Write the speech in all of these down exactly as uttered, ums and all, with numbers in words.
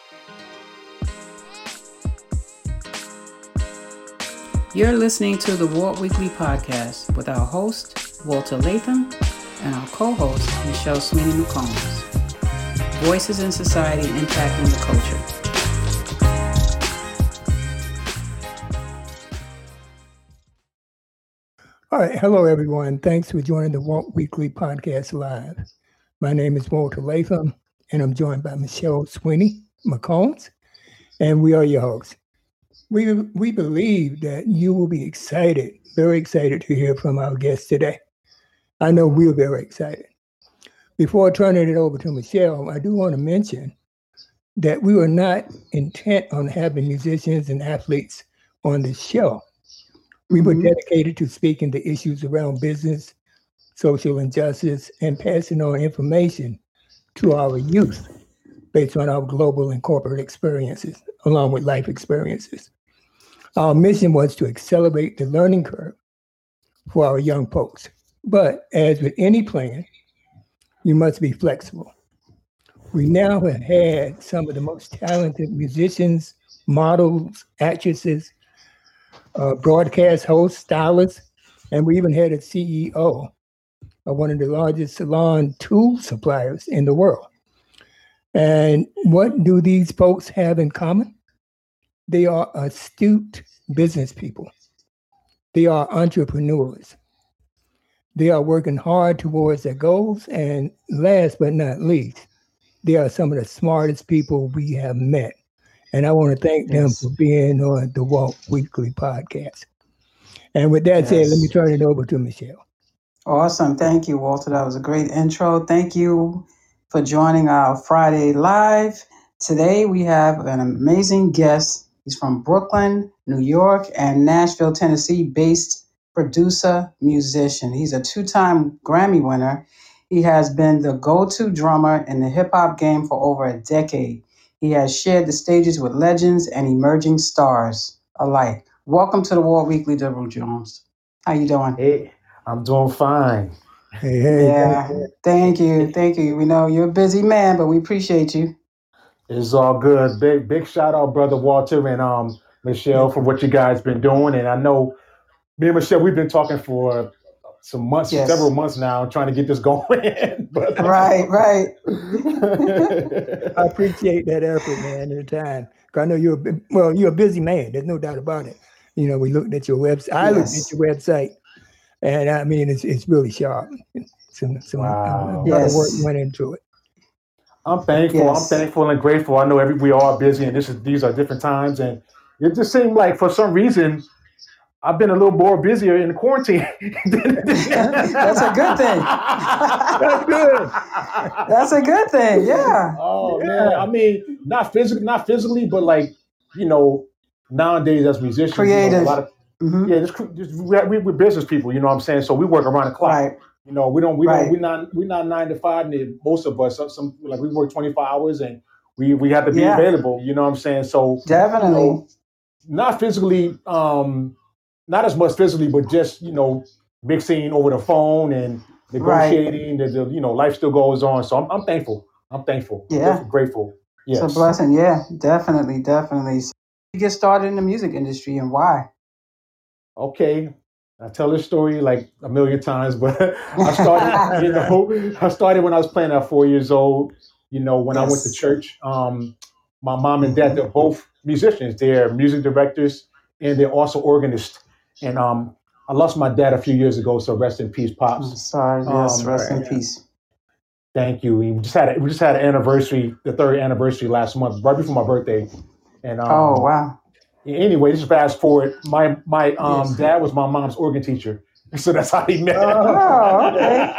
You're listening to the Walt Weekly Podcast with our host, Walter Latham, and our co-host, Michelle Sweeney McCombs. Voices in society impacting the culture. All right. Hello, everyone. Thanks for joining the Walt Weekly Podcast Live. My name is Walter Latham, and I'm joined by Michelle Sweeney McCombs, and we are your hosts. We, we believe that you will be excited, very excited to hear from our guest today. I know we're very excited. Before turning it over to Michelle, I do want to mention that we were not intent on having musicians and athletes on this show. We were dedicated to speaking to issues around business, social injustice, and passing on information to our youth based on our global and corporate experiences, along with life experiences. Our mission was to accelerate the learning curve for our young folks. But as with any plan, you must be flexible. We now have had some of the most talented musicians, models, actresses, Uh, broadcast host, stylist, and we even had a C E O of one of the largest salon tool suppliers in the world. And what do these folks have in common? They are astute business people. They are entrepreneurs. They are working hard towards their goals. And last but not least, they are some of the smartest people we have met. And I want to thank them Yes. for being on the Walt Weekly Podcast. And with that said, Yes. let me turn it over to Michelle. Awesome. Thank you, Walter. That was a great intro. Thank you for joining our Friday Live. Today we have an amazing guest. He's from Brooklyn, New York, and Nashville, Tennessee-based producer, musician. He's a two-time Grammy winner. He has been the go-to drummer in the hip-hop game for over a decade. He has shared the stages with legends and emerging stars alike. Welcome to the Walt Weekly, Deborah Jones. How you doing? Hey, I'm doing fine. Hey, hey. Yeah, thank you, thank you. We know you're a busy man, but we appreciate you. It's all good. Big big shout out, brother Walter and um Michelle, for what you guys been doing. And I know me and Michelle, we've been talking for some months, Yes. several months now, trying to get this going. But Right, right. I appreciate that effort, man, and the time. 'Cause I know you're a, bu- well, you're a busy man. There's no doubt about it. You know, we looked at your website. I looked Yes. at your website, and I mean, it's it's really sharp. Some some Wow. uh, a lot of work Yes. went into it. I'm thankful. Yes. I'm thankful and grateful. I know every we all are busy, and this is these are different times, and it just seemed like for some reason I've been a little more busier in quarantine. That's a good thing. That's good. That's a good thing. Yeah. Oh man, I mean, not physically, not physically, but like you know, nowadays as musicians, you know, Creative. a lot of Mhm. yeah, just, just we, we, we're business people. You know what I'm saying? So we work around the clock. Right. You know, we don't, we Right. don't, we're not, we're not nine to five. And most of us, some, some like we work twenty-four hours, and we we have to be Yeah. available. You know what I'm saying? So Definitely. you know, not physically, um, not as much physically, but just you know, mixing over the phone and negotiating. That the you know, life still goes on. So I'm, I'm thankful. I'm thankful. I'm Yeah. definitely grateful. Yes. It's a blessing. Yeah, definitely, definitely. So you get started in the music industry and why? Okay. I tell this story like a million times, but I started, you know, I started when I was playing at four years old. You know, when I went to Yes. church, um, my mom and dad, they're both musicians. They're music directors and they're also organists. And um, I lost my dad a few years ago, so rest in peace, I'm pops. sorry. Yes, Um, rest in yeah. peace. Thank you. We just had a, we just had an anniversary, the third anniversary last month, right before my birthday. And um, Oh, wow. anyway, just fast forward. My my um Yes. dad was my mom's organ teacher, so that's how he met. Oh, okay.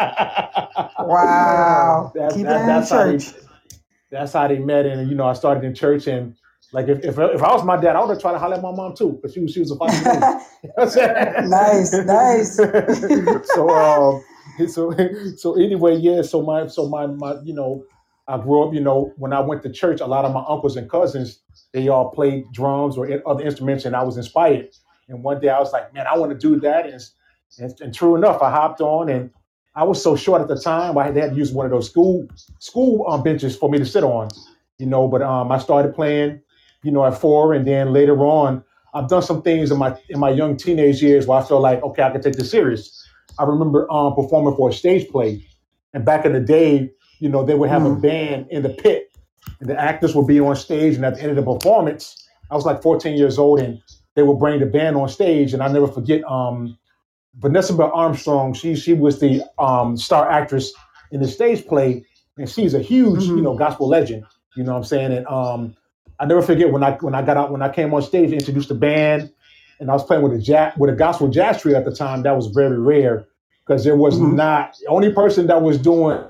Wow. That, Keep that, it in that's how they church. that's how they met, and you know I started in church, and like if if, if I was my dad, I would have tried to holler at my mom too, because she was she was a fucking lady. You know what I'm saying? Nice, nice. so um so so anyway, yeah. So my so my my you know I grew up. You know when I went to church, a lot of my uncles and cousins they all played drums or in- other instruments, and I was inspired. And one day I was like, man, I want to do that, and, and and true enough, I hopped on, and I was so short at the time, I had, they had to use one of those school school um, benches for me to sit on. you know. But um, I started playing, you know, at four, and then later on, I've done some things in my in my young teenage years where I felt like, okay, I can take this serious. I remember um, performing for a stage play, and back in the day, you know, they would have a Mhm. band in the pit, and the actors would be on stage, and at the end of the performance, I was like fourteen years old, and they would bring the band on stage, and I never forget. Um, Vanessa Bell Armstrong, she she was the um, star actress in the stage play, and she's a huge, you know, Mhm. gospel legend. You know what I'm saying? And um, I never forget when I when I got out when I came on stage to introduce the band, and I was playing with a jazz with a gospel jazz trio at the time. That was very rare because there was Mhm. not the only person that was doing.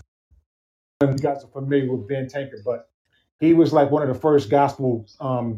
You guys are familiar with Ben Tankard, but he was like one of the first gospel um,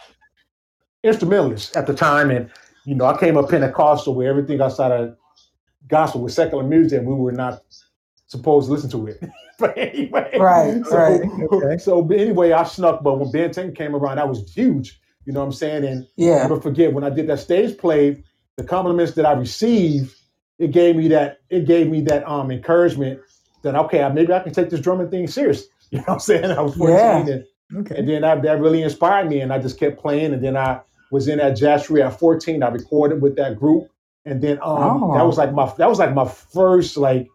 instrumentalists at the time, and you know, I came up Pentecostal where everything outside of gospel was secular music, and we were not supposed to listen to it. But Right. anyway, Right. so Okay. so but anyway, I snuck. But when Ben ten came around, that was huge. You know what I'm saying? And I Yeah. never forget when I did that stage play, the compliments that I received, it gave me that it gave me that um encouragement that okay, maybe I can take this drumming thing serious. You know what I'm saying? I was fourteen, Yeah. and Okay. and then that, that really inspired me, and I just kept playing. And then I was in that jazz trio at fourteen. I recorded with that group, and then um that was Oh. like my that was like my first like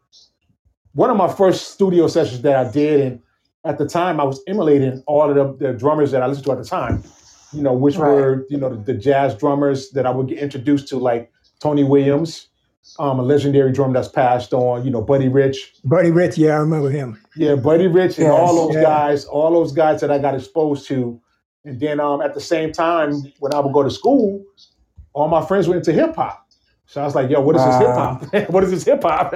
one of my first studio sessions that I did. And at the time, I was emulating all of the, the drummers that I listened to at the time, you know, which Right. were, you know, the, the jazz drummers that I would get introduced to, like Tony Williams, um, a legendary drummer that's passed on, you know, Buddy Rich. Buddy Rich, yeah, I remember him. Yeah, Buddy Rich and Yes. all those Yeah. guys, all those guys that I got exposed to. And then um, at the same time, when I would go to school, all my friends were into hip hop. So I was like, yo, what is this hip Wow. hop? What is this hip hop?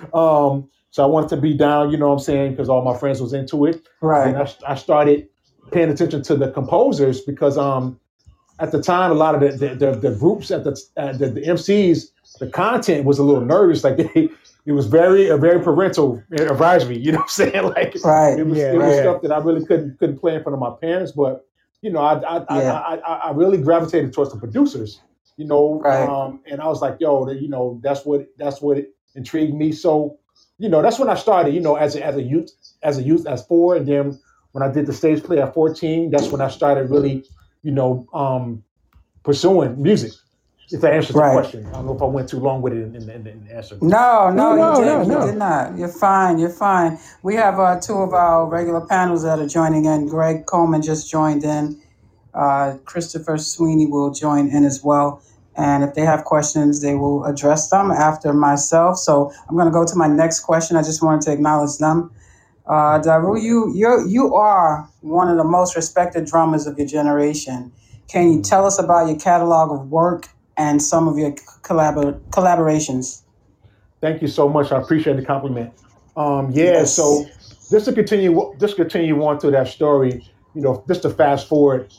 um, so I wanted to be down, you know what I'm saying, because all my friends was into it. Right. Then I, I started paying attention to the composers because um, at the time, a lot of the the, the, the groups at the, uh, the the M Cs, the content was a little nervous. Like they, it was very a very parental advisory. You know what I'm saying? Like Right. it was Yeah, it was Right. stuff that I really couldn't couldn't play in front of my parents. But you know, I I I, Yeah. I, I, I really gravitated towards the producers. You know, Right. um, and I was like, yo, that, you know, that's what that's what intrigued me. So, you know, that's when I started. You know, as a, as a youth, as a youth, as four, and then when I did the stage play at fourteen, that's when I started really, you know, um, pursuing music. If that answers the Right. question, I don't know if I went too long with it in, in, in, in answering. No, no, No, you no, did. no, You no. did not. You're fine. You're fine. We have uh, two of our regular panels that are joining in. Greg Coleman just joined in. Uh, Christopher Sweeney will join in as well. And if they have questions, they will address them after myself. So I'm going to go to my next question. I just wanted to acknowledge them. Uh, Daru, you you you are one of the most respected drummers of your generation. Can you tell us about your catalog of work and some of your collabor- collaborations? Thank you so much. I appreciate the compliment. Um, yeah, Yes. so just to continue, just continue on to that story. You know, just to fast forward.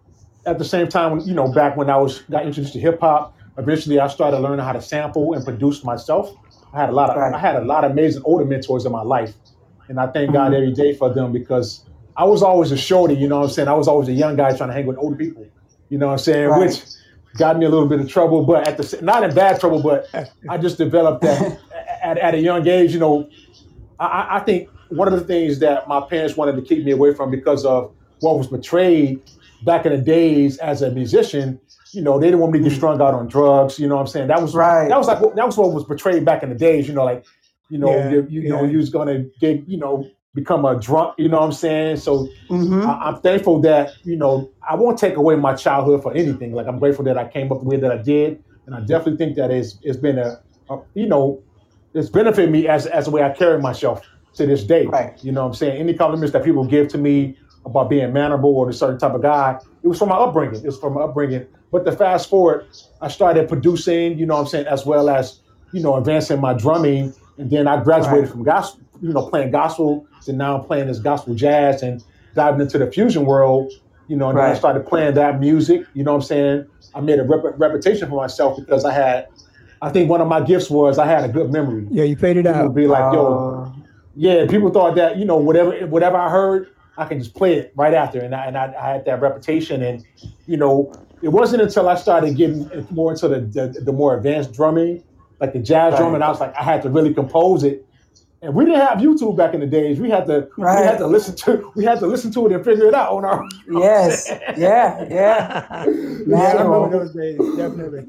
At the same time, you know, back when I was got introduced to hip hop, eventually I started learning how to sample and produce myself. I had a lot of Right. I had a lot of amazing older mentors in my life, and I thank God Mhm. every day for them because I was always a shorty. You know what I'm saying? I was always a young guy trying to hang with older people. You know what I'm saying? Right. Which got me a little bit of trouble, but at the sa- not in bad trouble, but I just developed that at, at a young age. You know, I, I think one of the things that my parents wanted to keep me away from because of what was portrayed back in the days as a musician, you know, they didn't want me to get Mm. strung out on drugs. You know what I'm saying? That was Right. that was like that was what was portrayed back in the days. You know, like you know, Yeah, you, you know, yeah. you was gonna get you know become a drunk. You know what I'm saying? So hmm I, I'm thankful that you know I won't take away my childhood for anything. Like I'm grateful that I came up the way that I did, and I definitely think that it's it's been a, a you know it's benefited me as as the way I carry myself to this day. Right. You know what I'm saying? Any compliments that people give to me about being mannerable or a certain type of guy, it was from my upbringing. It was from my upbringing. But to fast forward, I started producing, you know what I'm saying, as well as, you know, advancing my drumming. And then I graduated Right. from gospel, you know, playing gospel to now playing this gospel jazz and diving into the fusion world, you know, and then I Right. started playing that music, you know what I'm saying? I made a rep- reputation for myself because I had, I think one of my gifts was I had a good memory. Yeah, you faded People out. would be like, yo, Uh, yeah, people thought that, you know, whatever whatever I heard, I can just play it right after. And I, and I, I had that reputation. And, you know, it wasn't until I started getting more into the, the, the more advanced drumming, like the jazz Right. drumming, I was like, I had to really compose it And we didn't have YouTube back in the days. We had to Right. we had to listen to we had to listen to it and figure it out on our own. Yes. Yeah. Yeah. Yeah, I Manual. remember those days, definitely.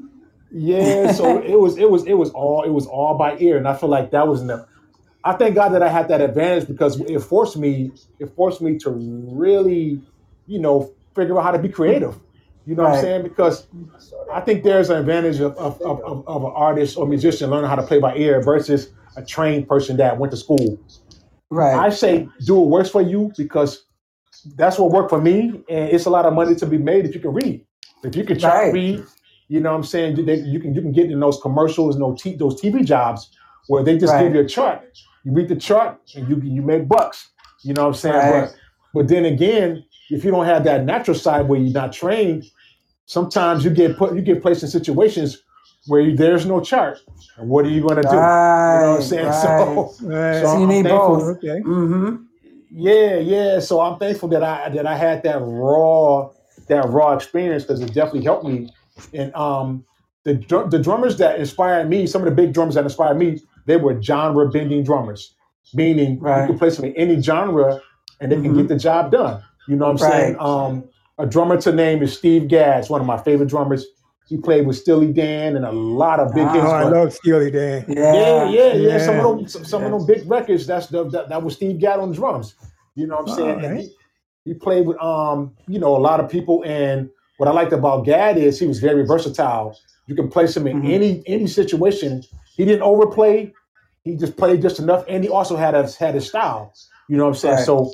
Yeah, so it was it was it was all it was all by ear, and I feel like that was the. I thank God that I had that advantage because it forced me it forced me to really, you know, figure out how to be creative. You know what I'm Right. saying? Because I think there's an advantage of of, of, of of an artist or musician learning how to play by ear versus a trained person that went to school. I Right. say do what works for you because that's what worked for me, and it's a lot of money to be made if you can read. If you can chart Right. read, you know what I'm saying? You, they, you can you can get in those commercials, no t- those T V jobs where they just give Right. you a chart. You read the chart and you you make bucks. You know what I'm saying? Right. But but then again, if you don't have that natural side where you're not trained, sometimes you get put you get placed in situations where you, there's no chart. And what are you going to do? You know what I'm Right. saying? Right. So Right. so So you I'm need thankful. both. Okay. Mm-hmm. Yeah, yeah. So I'm thankful that I that I had that raw that raw experience because it definitely helped me. And um, the dr- the drummers that inspired me, some of the big drummers that inspired me, they were genre bending drummers, meaning you Right. can place them in any genre and they can get Mm-hmm. the job done. You know what I'm saying? Right. Um, a drummer to name is Steve Gadd, one of my favorite drummers. He played with Steely Dan and a lot of big Oh, hits, Ah. I but love Steely Dan. yeah, Yeah. yeah, yeah. Some of Yeah. them, some of them big records. That's the, that, that was Steve Gadd on drums. You know what I'm All saying? And right. he he played with um, you know, a lot of people. And what I liked about Gadd is he was very versatile. You can place him in Mhm. any any situation. He didn't overplay. He just played just enough, and he also had a had his style. You know what I'm saying? Right. So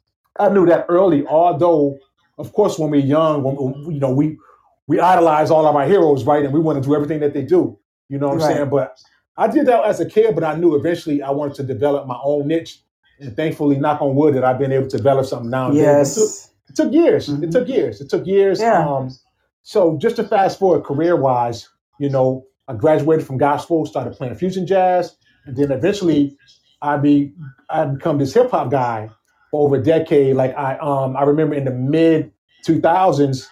I knew that early. Although, of course, when we're young, when, when, you know, we we idolize all of our heroes, right? And we want to do everything that they do. You know what I'm Right. saying? But I did that as a kid, but I knew eventually I wanted to develop my own niche. And thankfully, knock on wood, that I've been able to develop something nowadays. But it took, Yes. it took years. Mhm. It took years. It took years. Yeah. Um, so just to fast forward career wise, you know, I graduated from gospel, started playing fusion jazz, and then eventually I be I become this hip hop guy for over a decade. Like I um I remember in the mid two thousands.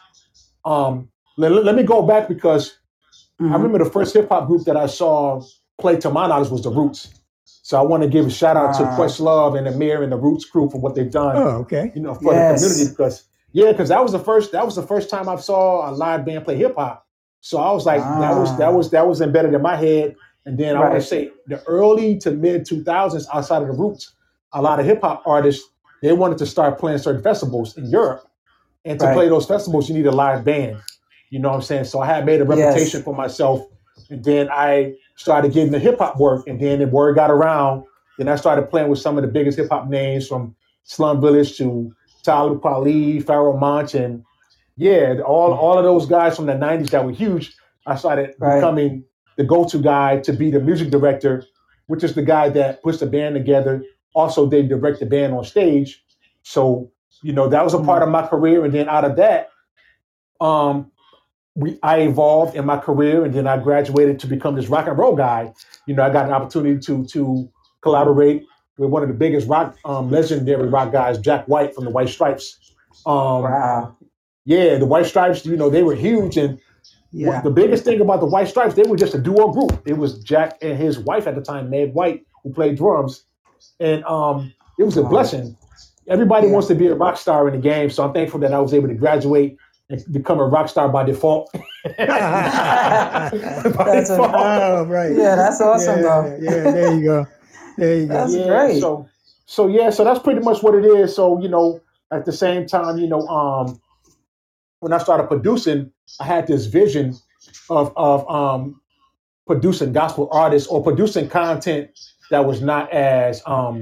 Um, let, let me go back because I Mhm. remember the first hip hop group that I saw play to my knowledge was the Roots. So I want to give a shout out to Ah. Questlove and Amir and the Roots crew for what they've done, Oh, okay. you know, for the community. Yes. Because yeah, because that was the first that was the first time I saw a live band play hip hop. So I was like, that was that Ah. was that was embedded in my head. And then I want Right. to say the early to mid two thousands, outside of the Roots, a lot of hip hop artists they wanted to start playing certain festivals in Europe. And to Right. play those festivals, you need a live band. You know what I'm saying? So I had made a reputation Yes. for myself. And then I started getting the hip hop work. And then the word got around. Then I started playing with some of the biggest hip hop names from Slum Village to Talib Kweli, Pharoah Monch, and yeah, all, all of those guys from the nineties that were huge. I started Right. becoming the go-to guy to be the music director, which is the guy that puts the band together. Also, they direct the band on stage. So, you know, that was a part of my career. And then out of that, um, we I evolved in my career, and then I graduated to become this rock and roll guy. You know, I got an opportunity to to collaborate with one of the biggest rock, um, legendary rock guys, Jack White from the White Stripes. Um, Wow. yeah, the White Stripes, you know, they were huge, and what, Yeah. the biggest thing about the White Stripes, they were just a duo group. It was Jack and his wife at the time, Meg White, who played drums, and um, it was a Wow. blessing. Everybody Yeah. wants to be a rock star in the game, so I'm thankful that I was able to graduate and become a rock star by default. By That's a- default. Oh, right. Yeah, that's awesome, yeah, though. Yeah, there you go. There you go. That's yeah, great. So, so yeah, so that's pretty much what it is. So, you know, at the same time, you know, um, when I started producing, I had this vision of of um, producing gospel artists or producing content that was not as um,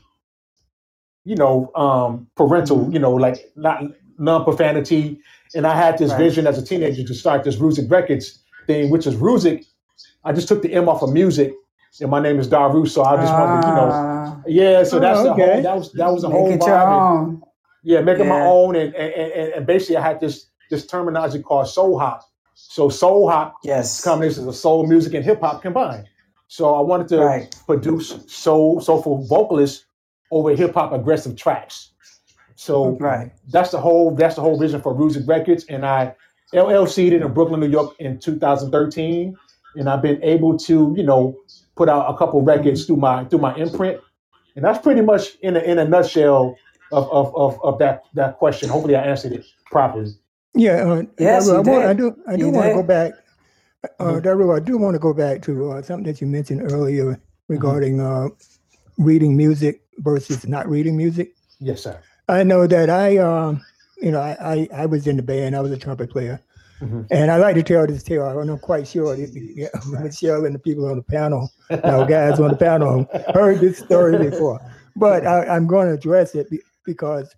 you know, um, parental, Mhm. you know, like not non-profanity. And I had this Right. vision as a teenager to start this Rusic Records thing, which is Rusic. I just took the M off of music, and my name is Daru. So I just wanted to, you know, Ah, yeah. So that's Oh, the okay. whole. That was that was the make whole it your vibe. And, own. yeah, making my Yeah. own, and and, and and basically I had this this terminology called soul hop. So soul hop is a Yes. combination of soul music and hip hop combined. So I wanted to Right. produce soul soulful vocalists over hip hop aggressive tracks. So Right. that's the whole that's the whole vision for Rusic Records, and I L L C'd it in Brooklyn, New York, in two thousand thirteen, and I've been able to, you know, put out a couple records through my through my imprint. And that's pretty much in a, in a nutshell of, of, of, of that, that question. Hopefully I answered it properly. Yeah, uh, Yes, Daryl, I, you want, I did. do. I do You want to go did. back. Uh, Mhm. Daryl, I do want to go back to uh, something that you mentioned earlier regarding uh, reading music versus not reading music. Yes, sir. I know that I, um, you know, I, I, I was in the band. I was a trumpet player, Mhm. and I like to tell this tale. I'm not quite sure if yeah, Michelle and the people on the panel, now guys on the panel, heard this story before, but I, I'm going to address it be- because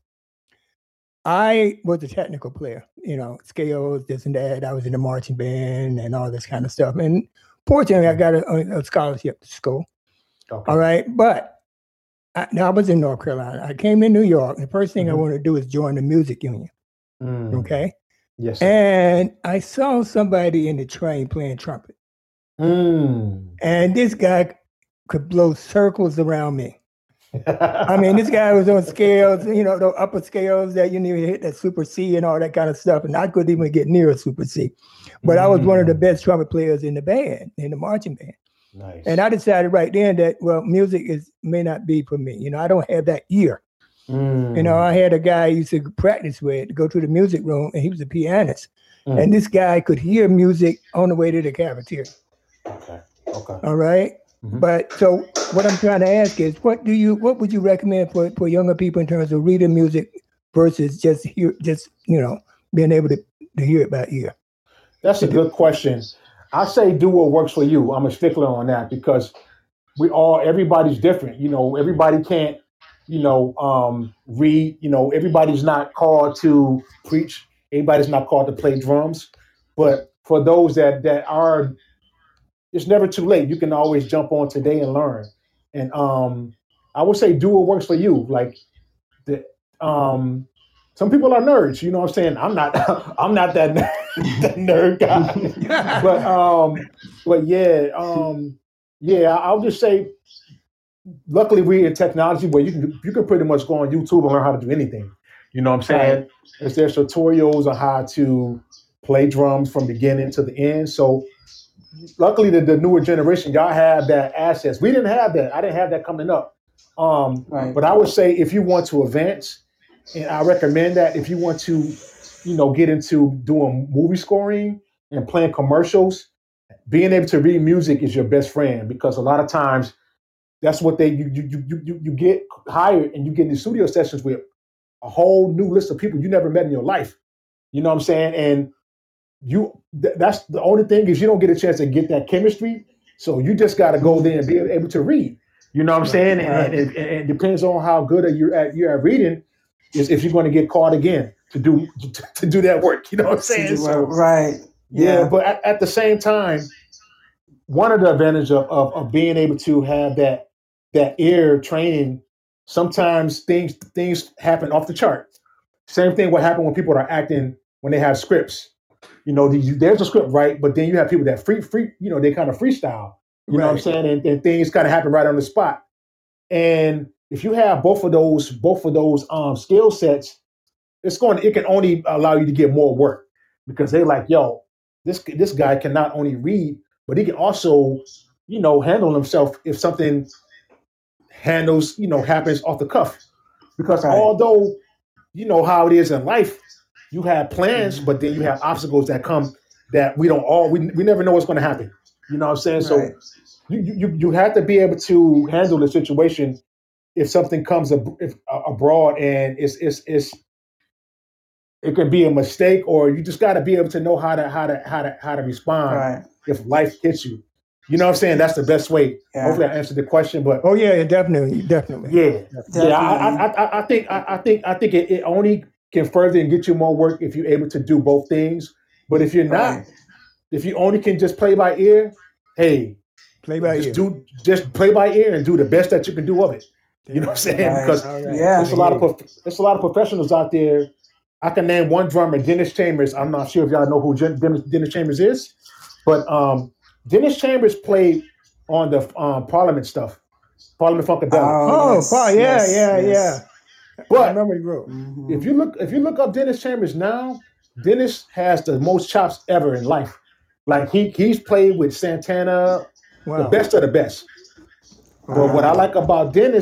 I was a technical player. You know, scales, this and that. I was in the marching band and all this kind of stuff. And fortunately, I got a, a scholarship to school. Okay. All right, but I, now I was in North Carolina. I came to New York. The first thing I Mhm. wanted to do is join the music union. Mm. Okay. Yes, sir. And I saw somebody in the train playing trumpet. Mm. And this guy could blow circles around me. I mean, this guy was on scales, you know, the upper scales that you need to hit that super C and all that kind of stuff. And I couldn't even get near a super C. But I was one of the Mm. best trumpet players in the band, in the marching band. Nice. And I decided right then that, well, music is may not be for me. You know, I don't have that ear. Mm. You know, I had a guy I used to practice with to go to the music room, and he was a pianist. Mm. And this guy could hear music on the way to the cafeteria. Okay. Okay. All right. Mhm. But so what I'm trying to ask is, what do you, what would you recommend for, for younger people in terms of reading music versus just hear, just, you know, being able to, to hear it by ear? That's a good question. I say do what works for you. I'm a stickler on that because we all, everybody's different. You know, everybody can't, you know, um, read. You know, everybody's not called to preach. Everybody's not called to play drums. But for those that that are, it's never too late. You can always jump on today and learn. And um, I would say do what works for you. Like the um, some people are nerds. You know what I'm saying? I'm not. I'm not that nerd, that nerd guy. but um, but yeah, um, yeah. I'll just say. Luckily, we're in technology where you can you can pretty much go on YouTube and learn how to do anything. You know what I'm saying? Right. There's, there's tutorials on how to play drums from beginning to the end. So luckily, the, the newer generation, y'all have that access. We didn't have that. I didn't have that coming up. Um, Right. But I would say if you want to advance, and I recommend that if you want to, you know, get into doing movie scoring and playing commercials, being able to read music is your best friend because a lot of times that's what they you you you you, you get hired and you get in the studio sessions with a whole new list of people you never met in your life. You know what I'm saying? And you th- that's the only thing is you don't get a chance to get that chemistry. So you just got to go there and be able to read. You know what I'm saying? And, Right. and, and, and it depends on how good are you at you're at reading is if you're going to get caught again to do to, to do that work. You know what I'm saying? So Right. yeah, Yeah. but at, at the same time, one of the advantages of, of of being able to have that that ear training, sometimes things things happen off the chart. Same thing what happened when people are acting when they have scripts. You know, the- there's a script, right? But then you have people that free free, you know, they kind of freestyle. You know what I'm Right. saying? And, and things kind of happen right on the spot. And if you have both of those, both of those um skill sets, it's going it can only allow you to get more work because they like, yo, this this guy can not only read, but he can also, you know, handle himself if something handles, you know, happens off the cuff. Because Right. although you know how it is in life, you have plans, Mhm. but then you have obstacles that come that we don't all we, we never know what's going to happen. You know what I'm saying? So Right. you you you have to be able to handle the situation if something comes ab- if, uh, abroad and it's it's it's it can be a mistake or you just got to be able to know how to how to how to how to respond Right. if life hits you. You know what I'm saying? That's the best way. Yeah. Hopefully, I answered the question, but Oh yeah, definitely, definitely. yeah, yeah. I, I, Definitely. I, I think, I, I think, I think it, it only can further and get you more work if you're able to do both things. But if you're not, Right. if you only can just play by ear, hey, Play by just ear. do, just play by ear and do the best that you can do of it. You know what I'm saying? Right. Because All right. Yeah. there's a lot of prof- there's a lot of professionals out there. I can name one drummer, Dennis Chambers. I'm not sure if y'all know who Jen- Dennis, Dennis Chambers is, but um, Dennis Chambers played on the um, Parliament stuff, Parliament Funkadelic. Oh, Oh, yes. fine. Yeah, Yes. yeah, Yes. yeah. I But remember he wrote. Mhm. if you look, if you look up Dennis Chambers now, Dennis has the most chops ever in life. Like he he's played with Santana, the Wow. best of the best. But what I Wow. like about Dennis,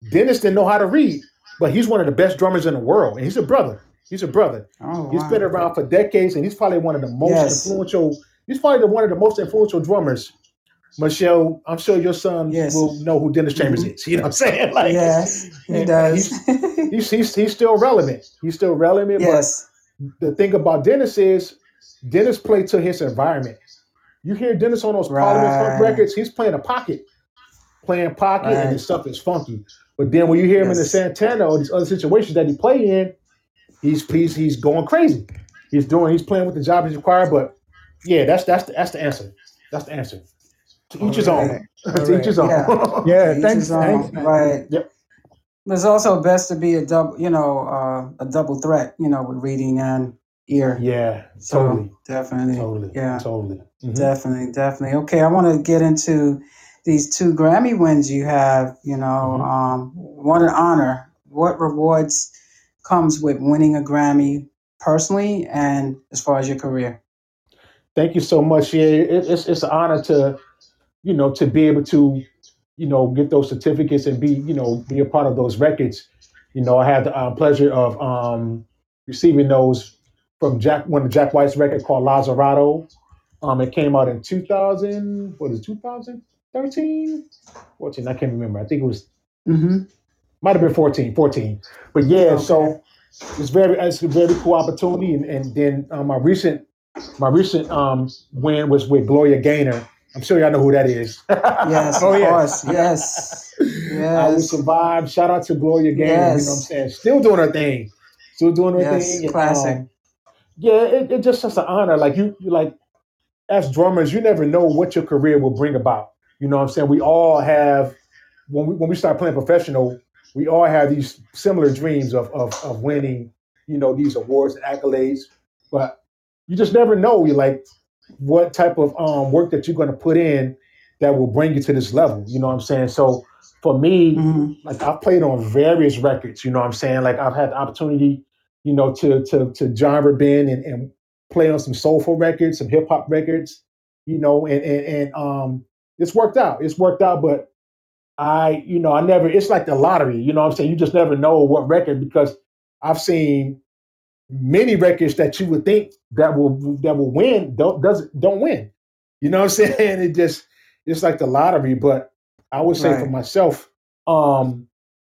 Dennis didn't know how to read, but he's one of the best drummers in the world, and he's a brother. He's a brother. Oh, He's wow. been around for decades, and he's probably one of the most Yes. influential. He's probably the, one of the most influential drummers. Michelle, I'm sure your son Yes. will know who Dennis Chambers Mhm. is. You know what I'm saying? Like, Yes, he and does. He's, he's, he's, he's still relevant. He's still relevant. Yes. But the thing about Dennis is, Dennis played to his environment. You hear Dennis on those Parliament Funk Right. records, he's playing a pocket. Playing pocket, and Right. his stuff is funky. But then when you hear him in the Yes. Santana or these other situations that he play in, he's he's he's going crazy. He's doing he's playing with the job he's required. But yeah, that's that's the, that's the answer. That's the answer. To each his All own. right. To each his own. Yeah. Yeah, Each thanks. his own. thanks. Right. Yep. But it's also best to be a double, you know, uh, a double threat, you know, with reading and ear. Yeah. So Totally. definitely, Totally. yeah, Totally. Mhm. definitely, definitely. Okay, I want to get into these two Grammy wins you have. You know, Mhm. um, what an honor. What rewards comes with winning a Grammy personally and as far as your career? Thank you so much. Yeah, it, it's it's an honor to, you know, to be able to, you know, get those certificates and be, you know, be a part of those records. You know, I had the uh, pleasure of um, receiving those from Jack, one of Jack White's record called Lazzarato. Um, it came out in two thousand. What is it, twenty thirteen? fourteen. I can't remember. I think it was Mm-hmm. might have been fourteen. fourteen. But yeah, Okay. so it's very it's a very cool opportunity. And, and then um, my recent my recent um, win was with Gloria Gaynor. I'm sure y'all know who that is. Yes, Oh, of yeah. course. Yes. I will Yes. survive. Shout out to Gloria Gaynor. You know what I'm Yes. saying? Still doing her thing. Still doing her Yes. thing. And, Classic. um, yeah, it, it just such an honor. Like you, you like as drummers, you never know what your career will bring about. You know what I'm saying? We all have when we when we start playing professional, we all have these similar dreams of of, of winning, you know, these awards and accolades. But you just never know. You like what type of um, work that you're going to put in that will bring you to this level. You know what I'm saying? So for me, hmm like I've played on various records. You know what I'm saying? Like I've had the opportunity, you know, to to to genre bend and, and play on some soulful records, some hip hop records. You know, and and, and um, it's worked out. It's worked out, but I, you know, I never. It's like the lottery. You know what I'm saying? You just never know what record because I've seen many records that you would think that will that will win don't doesn't don't win. You know what I'm saying? It just it's like the lottery. But I would say for Right. myself, um,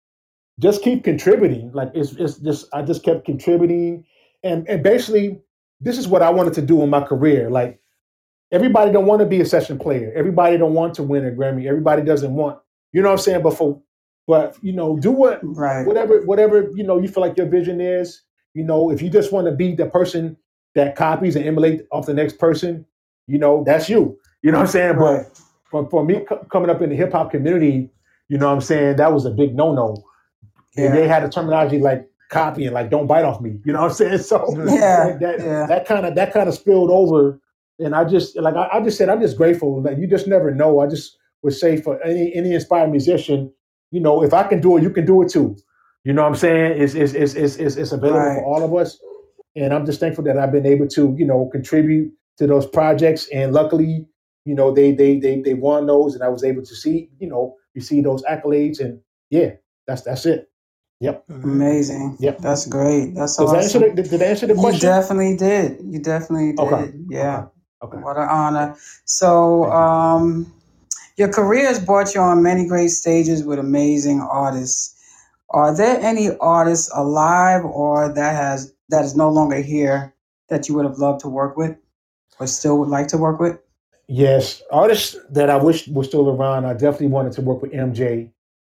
just keep contributing. Like it's it's just I just kept contributing, and and basically this is what I wanted to do in my career. Like everybody don't want to be a session player. Everybody don't want to win a Grammy. Everybody doesn't want. You know what I'm saying? But for but you know do what Right. whatever whatever you know you feel like your vision is. You know, if you just want to be the person that copies and emulate off the next person, you know, that's you. You know what I'm saying? Right. But for, for me co- coming up in the hip hop community, you know what I'm saying, that was a big no-no. They, they Yeah. had a terminology like copying, like don't bite off me. You know what I'm saying? So Yeah. like that Yeah. that kind of that kind of spilled over. And I just like I, I just said, I'm just grateful. Like you just never know. I just would say for any any inspired musician, you know, if I can do it, you can do it too. You know what I'm saying? It's it's it's it's it's, it's available Right. for all of us. And I'm just thankful that I've been able to, you know, contribute to those projects. And luckily, you know, they they they they won those, and I was able to see, you know, receive those accolades. And yeah, that's that's it. Yep. Amazing. Yep. That's great. That's Does that answer the, awesome. did, did that answer the You question? definitely did. You definitely Okay. did. Yeah. Okay. Okay. What an honor. So, Thank you. um, your career has brought you on many great stages with amazing artists. Are there any artists alive or that has that is no longer here that you would have loved to work with or still would like to work with? Yes, artists that I wish were still around. I definitely wanted to work with M J.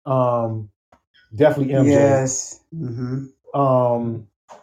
Um, definitely M J. Yes. hmm Um,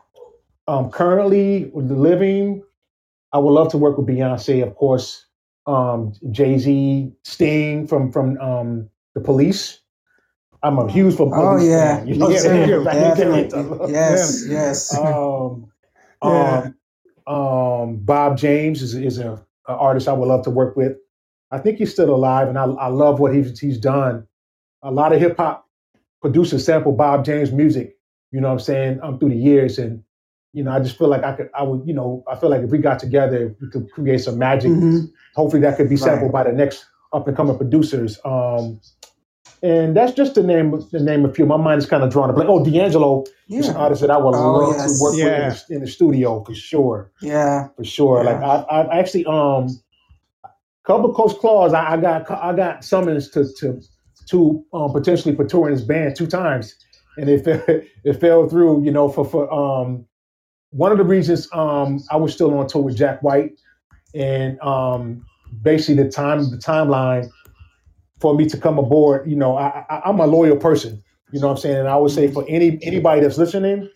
um, currently living, I would love to work with Beyonce, of course. Um, Jay Z, Sting from from um, the Police. I'm a huge Oh Police yeah, fan. You know me what Yeah, I'm me saying? too. too. Back in the day. Definitely. Yes. Yes. Um, Yeah. um, um, Bob James is is a, a artist I would love to work with. I think he's still alive, and I, I love what he's he's done. A lot of hip hop producers sample Bob James music. You know what I'm saying? Um, through the years, and you know, I just feel like I could, I would, you know, I feel like if we got together, we could create some magic. hmm Hopefully, that could be sampled Right. by the next up and coming producers. Um, And that's just the name the name of a few. My mind is kind of drawn to blank. Oh, D'Angelo is an Yeah. artist that I would Oh, love yes. to work Yeah. with in the, in the studio for sure, Yeah. for sure. Yeah. Like I, I actually um, couple Coast Claws. I, I got I got summons to to to um, potentially put tour in his band two times, and it fell, it fell through. You know, for for um, one of the reasons um, I was still on tour with Jack White, and um, basically the time the timeline for me to come aboard, you know, I, I, I'm a loyal person, you know what I'm saying? And I would say for any anybody that's listening,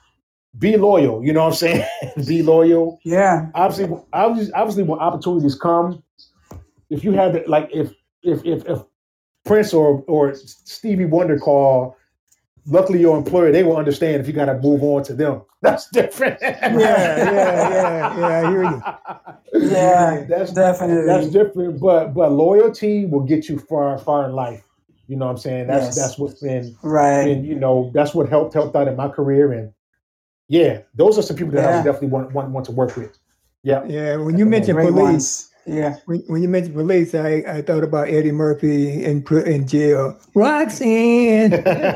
be loyal, you know what I'm saying? Be loyal. Yeah. Obviously, obviously, obviously, when opportunities come, if you have it, like if if if, if Prince or or Stevie Wonder call, luckily your employer, they will understand if you got to move on to them. That's different. Yeah, yeah, yeah, yeah. I hear you. Yeah. That's Definitely. That's different, but but loyalty will get you far far in life. You know what I'm saying? That's Yes. that's what's been Right. been you know that's what helped helped out in my career, and yeah, those are some people that I Yeah. would definitely want want want to work with. Yeah, Yeah, when you mentioned Great police, ones. Yeah. when, when you mentioned police, I, I thought about Eddie Murphy in pr- in jail. Roxanne,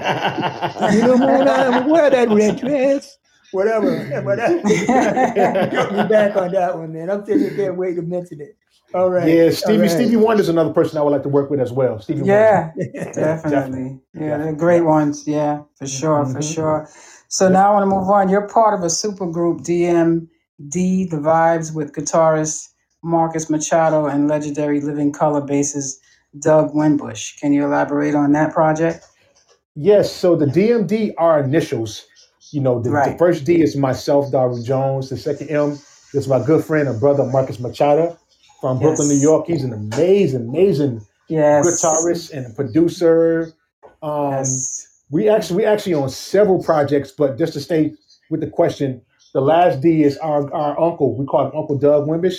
you don't want to wear that red dress. Whatever. But that, you took me back on that one, man. I'm sitting here, can't wait to mention it. All right. yeah. all Stevie right. Stevie Wonder is another person I would like to work with as well. Stevie Yeah. Wonder. Definitely. Yeah, they're Definitely. great ones. Yeah, for sure, for Mhm. sure. So now I want to move on. You're part of a super group, D M D, The Vibes, with guitarist Marcus Machado and legendary Living Color bassist Doug Winbush. Can you elaborate on that project? Yes. So the D M D are initials. You know, the, the Right. first D is myself, Darwin Jones. The second M is my good friend and brother Marcus Machado from Brooklyn, New Yes. York. He's an amazing, amazing Yes. guitarist and producer. Um, Yes. we actually we actually on several projects, but just to stay with the question, the last D is our our uncle. We call him Uncle Doug Wimbish.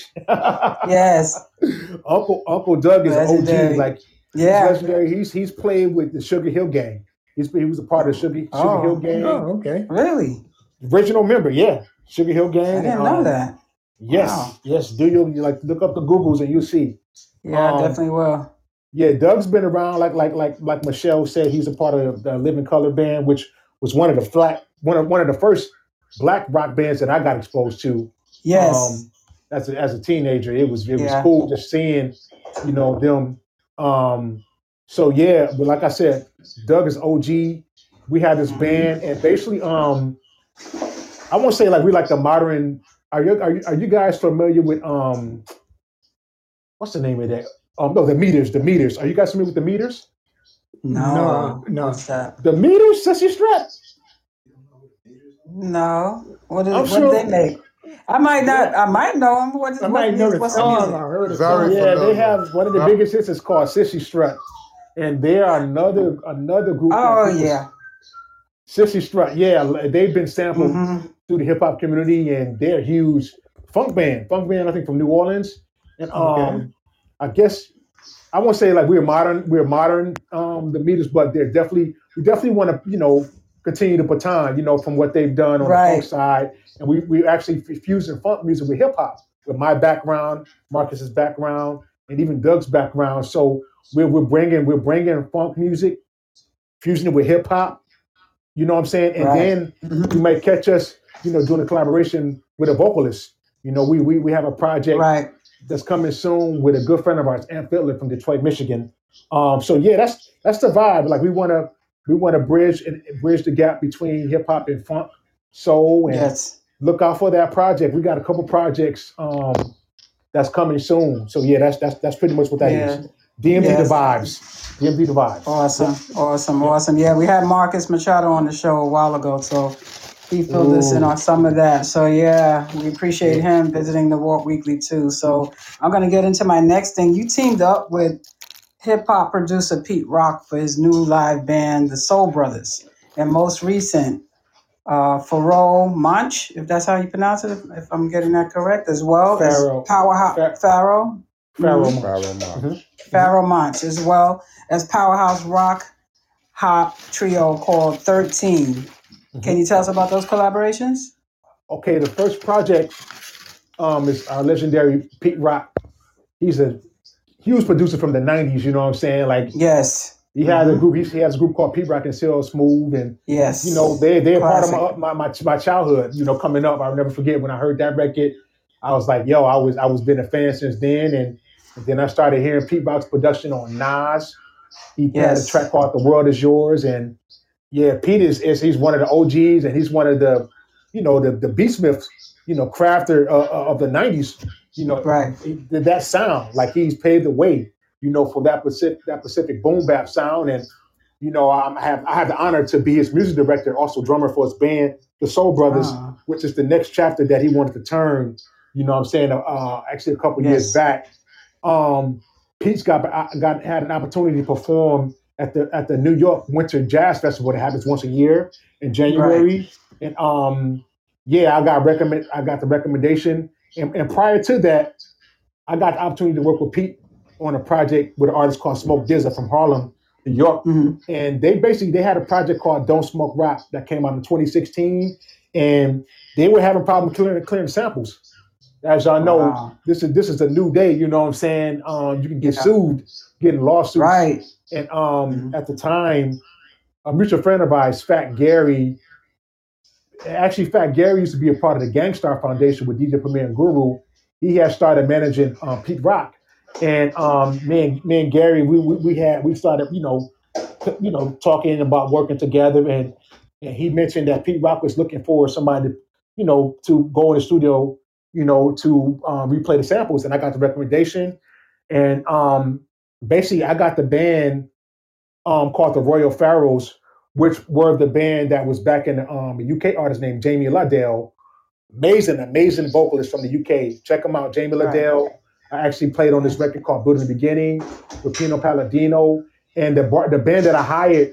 Yes. Uncle Uncle Doug is an O G. Legendary. Like he's Yeah. legendary. He's he's played with the Sugar Hill Gang. He's he was a part of the Sugar Sugar Oh. Hill Gang. Oh, okay. Really? Original member, yeah. Sugar Hill I Gang. didn't and, know um, that. Yes, Wow. yes. Do you you like look up the Googles and you'll see. Yeah, I Um, definitely will. Yeah, Doug's been around. Like like like like Michelle said, he's a part of the Living Color band, which was one of the flat one of one of the first black rock bands that I got exposed to. Yes. Um, as a, as a teenager, it was it was Yeah. cool just seeing, you know, them. Um, so yeah, but like I said, Doug is O G. We had this band, and basically, um, I won't say like we like the modern. Are you are you are you guys familiar with um? What's the name of that? Um, no, the Meters. The Meters. Are you guys familiar with the Meters? No. No, no. What's that? The Meters, Sissy Strap. No. What did, I'm what sure- did they make? I might not. I might know them. What is, I what might is- know the what's the song. music? I heard the Very song. Yeah, they familiar. have one of the Huh? biggest hits is called Sissy Strut, and they are another another group. that Oh people- yeah. Sissy Strut. Yeah, they've been sampled hmm through the hip hop community, and they're huge funk band. Funk band, I think from New Orleans, and um, Okay. I guess I won't say like we're modern. We're modern, um, the Meters, but they're definitely we definitely want to you know continue the baton, you know, from what they've done on Right. the funk side, and we we actually fusing funk music with hip hop, with my background, Marcus's background, and even Doug's background. So we're we're bringing we're bringing funk music, fusing it with hip hop. You know what I'm saying? And Right. then Mhm. you might catch us, you know, doing a collaboration with a vocalist. You know, we we we have a project Right. that's coming soon with a good friend of ours, Ant Fittler from Detroit, Michigan. Um, so yeah, that's that's the vibe. Like we want to we want to bridge and bridge the gap between hip hop and funk, soul, and Yes. look out for that project. We got a couple projects um, that's coming soon. So yeah, that's that's that's pretty much what that is. Yeah. D M D Yes. the vibes. D M D the vibes. Awesome. Awesome. Awesome. Yeah, we had Marcus Machado on the show a while ago, so he filled us in Ooh. on some of that. So yeah, we appreciate him visiting the Walk Weekly too. So I'm gonna get into my next thing. You teamed up with hip hop producer Pete Rock for his new live band, the Soul Brothers, and most recent, uh, Pharoah Monch, if that's how you pronounce it, if, if I'm getting that correct, as well Pharaoh. as Powerhouse Fa- Pharaoh. Pharaoh. Mhm. Pharaoh Monch. Mhm. Pharaoh Monch, as well as Powerhouse Rock Hop trio called thirteen. Can you tell us about those collaborations? Okay, the first project um, is our legendary Pete Rock. He's a huge producer from the nineties, you know what I'm saying? Like Yes. He has Mhm. a group. He, he has a group called Pete Rock and Sell Smooth, and Yes. you know they they're part of Classic. my, my my my childhood. You know, coming up, I'll never forget when I heard that record. I was like, yo, I was I was been a fan since then, and, and then I started hearing Pete Rock's production on Nas. He had a Yes. track called "The World Is Yours," and yeah, Pete is, is he's one of the O Gs, and he's one of the, you know, the the beatsmiths, you know, crafter uh, uh, of the nineties. You know, Right. he- that sound, like he's paved the way, you know, for that Pacific that Pacific boom bap sound, and you know, I have I have the honor to be his music director, also drummer for his band, the Soul Brothers, Ah. which is the next chapter that he wanted to turn. You know, what I'm saying, uh, actually a couple Yes. years back, um, Pete's got got had an opportunity to perform at the at the New York Winter Jazz Festival that happens once a year in January. And um, yeah, I got recommend I got the recommendation. And, and prior to that, I got the opportunity to work with Pete on a project with an artist called Smoke Dizza from Harlem, New York. Mhm. And they basically they had a project called Don't Smoke Rock that came out in twenty sixteen, and they were having problems clearing clearing samples. As y'all know, Wow. this is this is a new day. You know what I'm saying? Um, you can get Yeah. sued, getting lawsuits. Right. And um, Mhm. at the time, a mutual friend of ours, Fat Gary, actually Fat Gary used to be a part of the Gangstar Foundation with D J Premier and Guru. He had started managing um, Pete Rock, and um, me and me and Gary, we, we we had we started, you know, t- you know, talking about working together, and and he mentioned that Pete Rock was looking for somebody to, you know, to go in the studio, you know, to um, replay the samples, and I got the recommendation, and um, basically I got the band um, called the Royal Pharaohs, which were the band that was back in um, a U K artist named Jamie Laddell. Amazing, amazing vocalist from the U K. Check him out, Jamie Right. Laddell. I actually played on this record called Building the Beginning with Pino Palladino. And the bar, the band that I hired,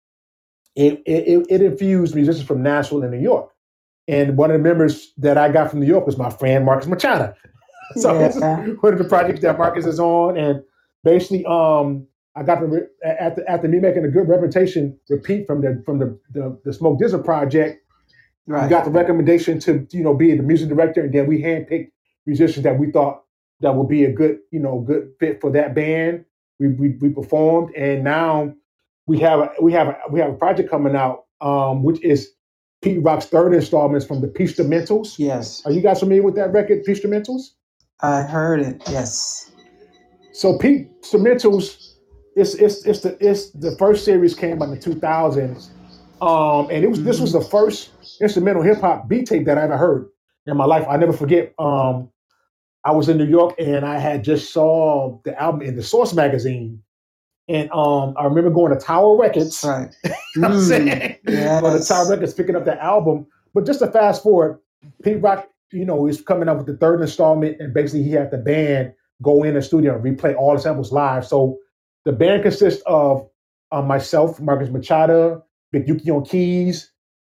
it, it, it infused musicians from Nashville and New York. And one of the members that I got from New York was my friend Marcus Machado. So this is Yeah. one of the projects that Marcus is on, and basically, um, I got the after after me making a good reputation with Pete from the from the the, the Smoke Dizza project. We Right. got the recommendation to you know be the music director, and then we handpicked musicians that we thought that would be a good you know good fit for that band. We we, we performed, and now we have a, we have a, we have a project coming out, um, which is Pete Rock's third installments from the Peachtamentals. Yes. Are you guys familiar with that record, Peachtamentals? I heard it. Yes. So Pete Instrumentals, it's it's it's the it's the first series came out in the two thousands, um, and it was this was the first instrumental hip hop beat tape that I ever heard in my life. I never forget. Um, I was in New York and I had just saw the album in the Source magazine, and um, I remember going to Tower Records. Right. You know what I'm saying? Going to Tower Yes. Records, picking up that album. But just to fast forward, Pete Rock, you know, is coming up with the third installment, and basically he had the band go in the studio and replay all the samples live. So the band consists of uh, myself, Marcus Machado, Big Yuki on keys,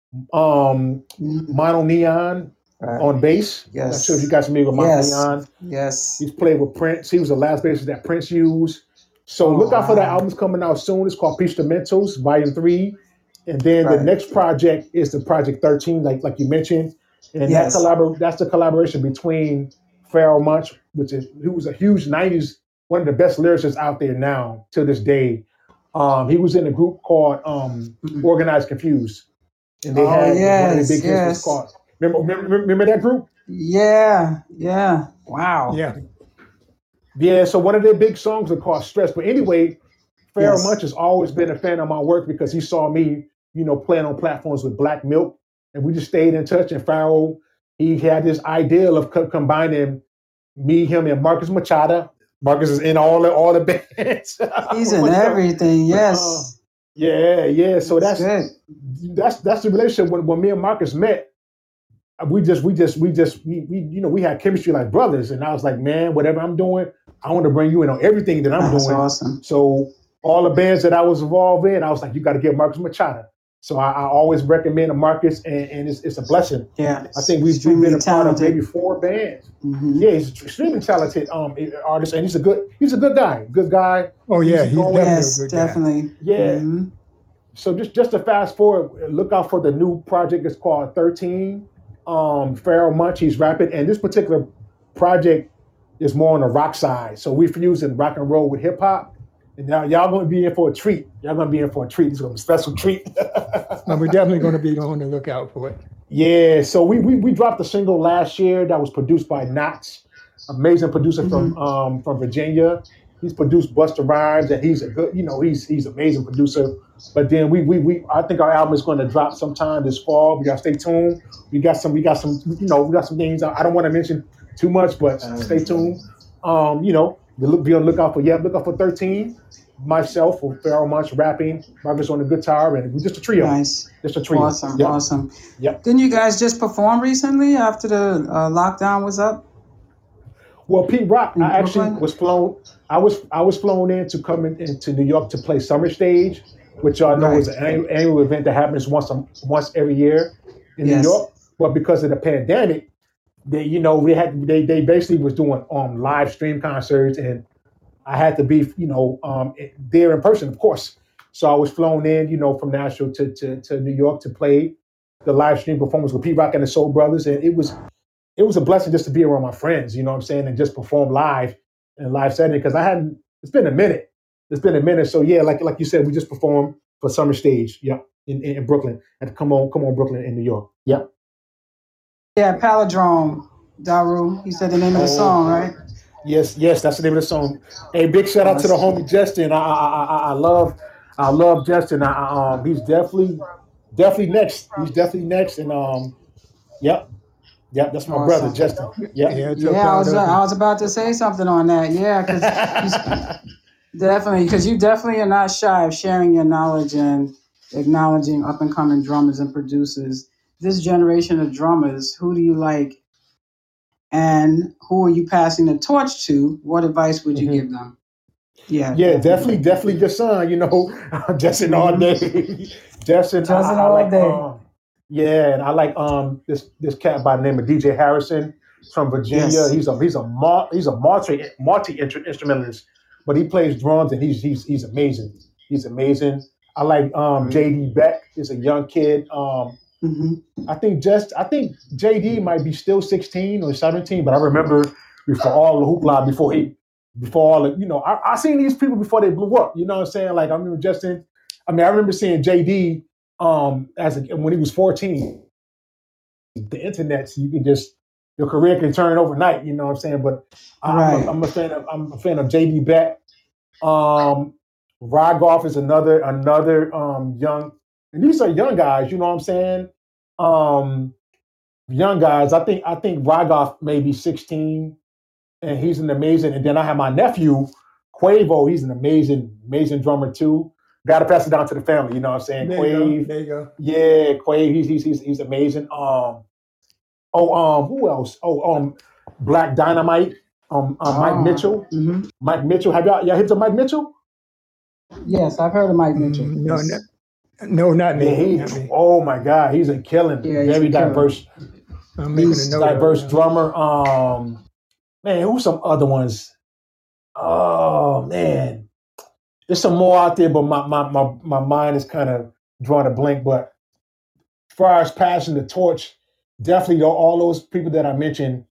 um, Mhm. Mono Neon Right. on bass. Yes. Not sure if you guys are familiar with Mono Yes. Neon. Yes. He's played with Prince. He was the last bassist that Prince used. So Oh, look out for that wow. album's coming out soon. It's called Peachtamentals, Volume Three, and then the Right. next project is the Project thirteen, like like you mentioned, and Yes. that collabor- that's the collaboration between Pharoah Monch, which is who was a huge nineties, one of the best lyricists out there now to this day. Um, he was in a group called um, Mhm. Organized Confused, and they Oh, had one of their yes. big hits was Yes. called. Remember, remember, remember that group? Yeah. Yeah. Wow. Yeah. Yeah, so one of their big songs was called Stress. But anyway, Pharoah Yes. Monch has always been a fan of my work because he saw me, you know, playing on platforms with Black Milk, and we just stayed in touch. And Pharoah, he had this ideal of co- combining me, him, and Marcus Machado. Marcus is in all the all the bands. He's in But, uh, everything. but, uh, Yes. yeah, yeah. So That's that's good. that's that's the relationship when, when me and Marcus met. We just we just we just we, we you know we had chemistry like brothers, and I was like, man, whatever I'm doing, I want to bring you in on everything that I'm That's doing. awesome. So all the bands that I was involved in, I was like, you got to get Marcus Machado. So I, I always recommend a Marcus, and, and it's, it's a blessing. Yeah. I think we've, we've Extremely been a part of maybe talented. four bands. Mhm. Yeah, he's an extremely talented um artist, and he's a good he's a good guy, good guy. Oh yeah, he's Easygoing. definitely Yes, a good guy. definitely. Yeah. Mhm. So just just to fast forward, look out for the new project. It's called thirteen. Um, Pharoah Monch, he's rapping, and this particular project is more on the rock side. So we're fusing rock and roll with hip hop, And now y'all going to be in for a treat. Y'all going to be in for a treat. It's going to be a special treat. Well, we're definitely going to be on the lookout for it. Yeah, so we, we we dropped a single last year that was produced by Knox, amazing producer from Mhm. um from Virginia. He's produced Busta Rhymes, and he's a good, you know, he's he's an amazing producer. But then we we we I think our album is going to drop sometime this fall. We got to stay tuned. We got some we got some you know we got some things. I don't want to mention too much, but stay tuned. Um, you know, look, be on the lookout for yeah, look out for thirteen. Myself or Pharaoh Munch rapping, Marcus on the guitar, and we're just a trio. Nice. Just a trio. Awesome. Yep. Awesome. Yep. Didn't you guys just perform recently after the uh, lockdown was up? Well, Pete Rock, In I actually Brooklyn? was flown. I was I was flown in to come in, into New York to play Summer Stage, which y'all know Right. is an annual, annual event that happens once a, once every year in Yes. New York. But because of the pandemic, they you know we had they they basically was doing um live stream concerts, and I had to be you know um there in person, of course. So I was flown in, you know, from Nashville to to to New York to play the live stream performance with Pete Rock and the Soul Brothers, and it was. It was a blessing just to be around my friends, you know what I'm saying, and just perform live in a live setting because I hadn't. It's been a minute. It's been a minute. So yeah, like like you said, we just performed for Summer Stage, yeah, in, in, in Brooklyn, and Come On, Come On, Brooklyn in New York, yeah. Yeah, Palindrome, Daru. You said the name of the Oh. song, right? Yes, yes, that's the name of the song. Hey, big shout out to the homie Justin. I I I, I love I love Justin. I, I, um, he's definitely definitely next. He's definitely next, and um, yep. Yep, that's my Awesome. brother, Justin. Yep. Yeah, it's so Yeah, I proud was of I you. was about to say something on that. Yeah, because definitely because you definitely are not shy of sharing your knowledge and acknowledging up and coming drummers and producers. This generation of drummers, who do you like, and who are you passing the torch to? What advice would you Mhm. give them? Yeah, Yeah, definitely, definitely your son, you know, Justin all day. Justin, I, Justin I all like, day. um, yeah, and I like um this this cat by the name of D J Harrison from Virginia. Yes. He's a he's a mar, he's a multi multi instrumentalist, but he plays drums and he's he's he's amazing. He's amazing. I like um J D Beck. Is a young kid. Um, hmm I think just I think J D might be still sixteen or seventeen, but I remember before all the hoopla, before he, before all the, you know, I, I seen these people before they blew up. You know what I'm saying? Like I remember Justin. I mean, I remember seeing J D um as a, when he was fourteen. The internet, so you can just your career can turn overnight. You know what I'm saying? But I, Right. I'm, a, I'm a fan of I'm a fan of J D Beck. Um, Rygoff is another another um young, and these are young guys. You know what I'm saying? Um, young guys. I think I think Rygoff may be sixteen, and he's an amazing. And then I have my nephew Quavo. He's an amazing amazing drummer too. Got to pass it down to the family. You know what I'm saying? There you go. Quave. There you go. Yeah, Quave. He's he's he's, he's amazing. Um, oh um, who else? Oh um, Black Dynamite. Um, uh, Mike Oh. Mitchell. Mhm. Mike Mitchell. Have y'all y'all hit to Mike Mitchell? Yes, I've heard of Mike Mitchell. Mm, no, Yes. no, no, not me. Yeah, he, Not me. oh my God, he's a killing, Yeah, he's very a killer. diverse, I'm making He's a note. of it diverse now. drummer. Um, man, who's some other ones? Oh man, there's some more out there, but my my my, my mind is kind of drawing a blank. But as far as passing the torch, definitely all, all those people that I mentioned.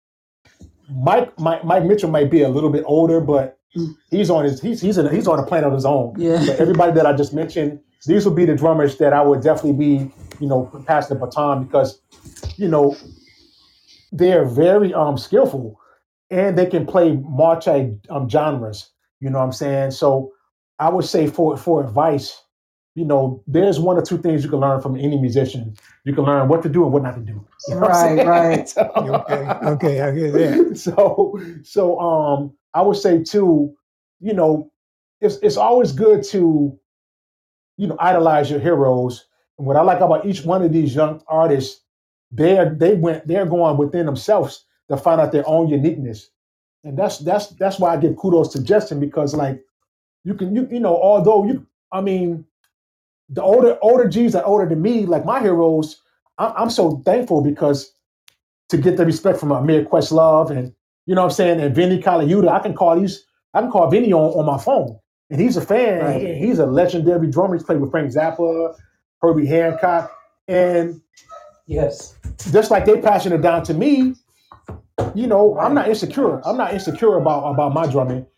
Mike, Mike Mike Mitchell might be a little bit older, but he's on his he's he's a, he's on a planet of his own. Yeah. But everybody that I just mentioned, these would be the drummers that I would definitely be, you know, pass the baton because, you know, they're very um skillful and they can play multi um, genres. You know what I'm saying? So I would say for for advice, you know, there's one or two things you can learn from any musician. You can learn what to do and what not to do. You know what I'm Right, saying? right. So- Okay, okay, I hear that. so so um I would say too, you know, it's it's always good to, you know, idolize your heroes. And what I like about each one of these young artists, they're they went they're going within themselves to find out their own uniqueness. And that's that's that's why I give kudos to Justin because like you can you you know, although you I mean the older older G's that are older than me, like my heroes, I'm, I'm so thankful because to get the respect from Amir Questlove and you know what I'm saying, and Vinny Colaiuta, I can call these, I can call Vinny on, on my phone, and he's a fan. Right. He- he's a legendary drummer. He's played with Frank Zappa, Herbie Hancock, and Yes. just like they passing it down to me, you know, I'm not insecure. I'm not insecure about about my drumming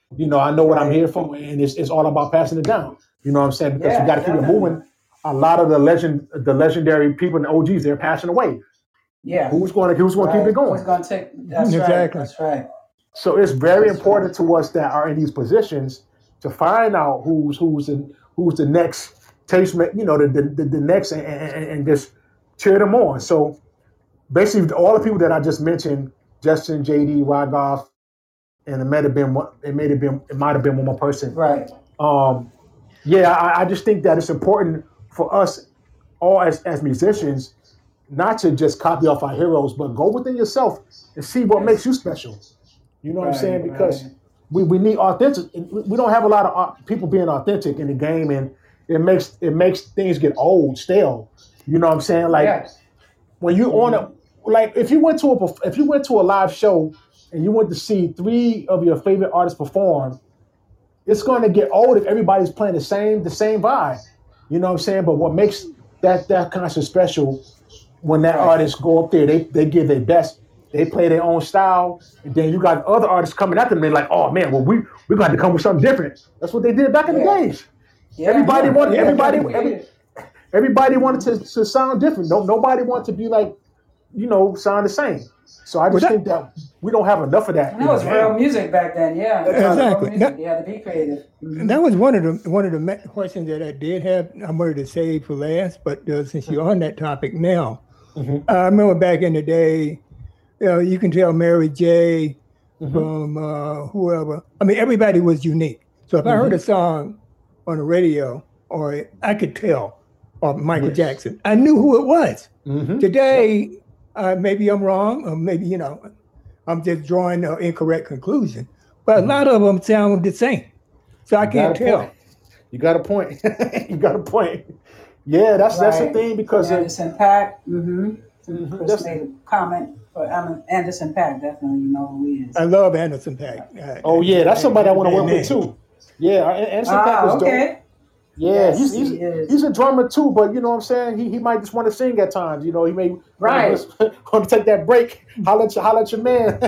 You know, I know what I'm Right. here for, and it's it's all about passing it down. You know what I'm saying? Because Yeah, you got to keep it definitely. moving. A lot of the legend, the legendary people and O Gs, they're passing away. Yeah. Who's going to who's going to Right. keep it going? Who's going to take? That's right. Exactly. That's right. So it's very That's important right. to us that are in these positions to find out who's who's in, who's the next tastemaker, you know, the the, the, the next, and, and, and just cheer them on. So basically, all the people that I just mentioned, Justin, J D, Rogoff, and it might have been one. It may have been. It might have been one more person. Right. Um, yeah, I, I just think that it's important for us all as as musicians not to just copy off our heroes, but go within yourself and see what Yes. makes you special. You know what I'm Right, saying? Because right. we, we need authentic. We don't have a lot of au- people being authentic in the game, and it makes it makes things get old, stale. You know what I'm saying? Like Yes. when you on a like if you went to a perf- if you went to a live show and you went to see three of your favorite artists perform, it's going to get old if everybody's playing the same the same vibe. You know what I'm saying? But what makes that that concert special when that Right. artist go up there, they they give their best. They play their own style, and then you got other artists coming after them. They're like, "Oh man, well we we got to come with something different." That's what they did back in the Yeah. days. Yeah. Everybody Yeah, wanted yeah, everybody definitely. every, everybody wanted to, to sound different. No, nobody wanted to be like, you know, sound the same. So I Well, just that, think that we don't have enough of that. And in that was the real game. music back then. Yeah. That It was kind of- real exactly. music. That, You had to be creative. Mhm. that was one of the one of the ma- questions that I did have. I wanted to save for last, but uh, since you're on that topic now, Mhm. I remember back in the day, you know, you can tell Mary J. Mhm. from uh, whoever. I mean, everybody was unique. So if I heard a song on the radio, or I could tell, or Michael Yes. Jackson, I knew who it was. Mhm. Today, uh, maybe I'm wrong, or maybe, you know, I'm just drawing an incorrect conclusion. But a lot of them sound the same. So I You can't got a tell. point. You got a point. You got a point. Yeah, that's that's the Right. thing because it, Anderson .Paak. Mm-hmm. Mhm. Chris That's- made a comment for Am- Anderson .Paak. Definitely, you know who he is. I love Anderson .Paak. Uh, oh yeah, that's somebody I want to work with man. too. Yeah, and Anderson .Paak Ah, is dope. okay. Yeah, Yes, he's he's, he is. he's a drummer too, but you know what I'm saying? He he might just want to sing at times. You know, he may Right. want to take that break. Holla at your, holla at your man.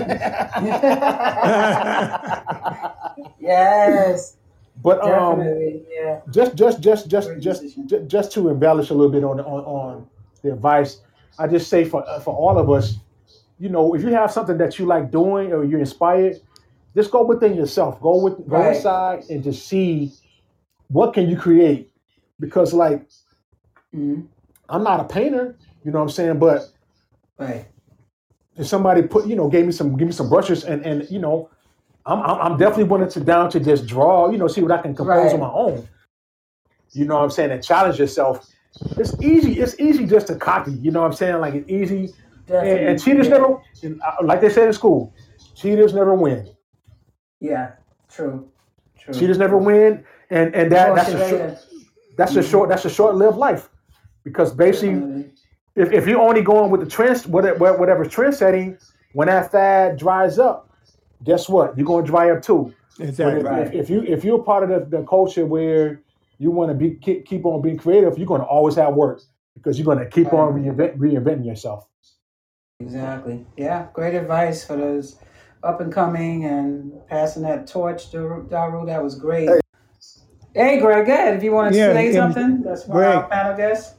Yes, But um, definitely. Yeah. just just just just Great just decision. ju- just to embellish a little bit on on, on the advice, I just say for for all of us, you know, if you have something that you like doing or you're inspired, just go within yourself. Go with go Right. inside and just see what can you create. Because like Mhm. I'm not a painter, you know what I'm saying, but Right. if somebody put, you know, gave me some, give me some brushes, and and you know, I'm I'm, I'm definitely willing to down to just draw, you know, see what I can compose Right. on my own. You know what I'm saying, and challenge yourself. It's easy. It's easy just to copy. You know what I'm saying? Like it's easy. And, Definitely. and cheaters yeah. never, and, uh, like they said in school, cheaters never win. Yeah. True. True. Cheaters never win, and and that that's a Bullshit short, later. that's a short that's a short lived life, because basically, Definitely. if, if you're only going with the trend, whatever whatever trend setting, when that fad dries up, guess what? You're going to dry up too. But Exactly. if, Right. if, if you if you're part of the, the culture where you want to be keep, keep on being creative, you're going to always have work because you're going to keep on reinvent, reinventing yourself. Exactly. Yeah. Great advice for those up and coming and passing that torch, Daru. Daru, that was great. Hey. Hey, Greg, go ahead if you want to Yeah, say yeah, something. That's one of our Greg. panel guests.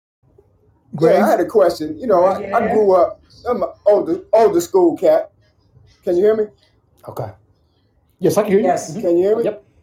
Greg? Yeah, I had a question. You know, I, Yeah. I grew up. I'm an older older school cat. Can you hear me? Okay. Yes, I can hear you. Yes. Mhm. Can you hear me? Yep.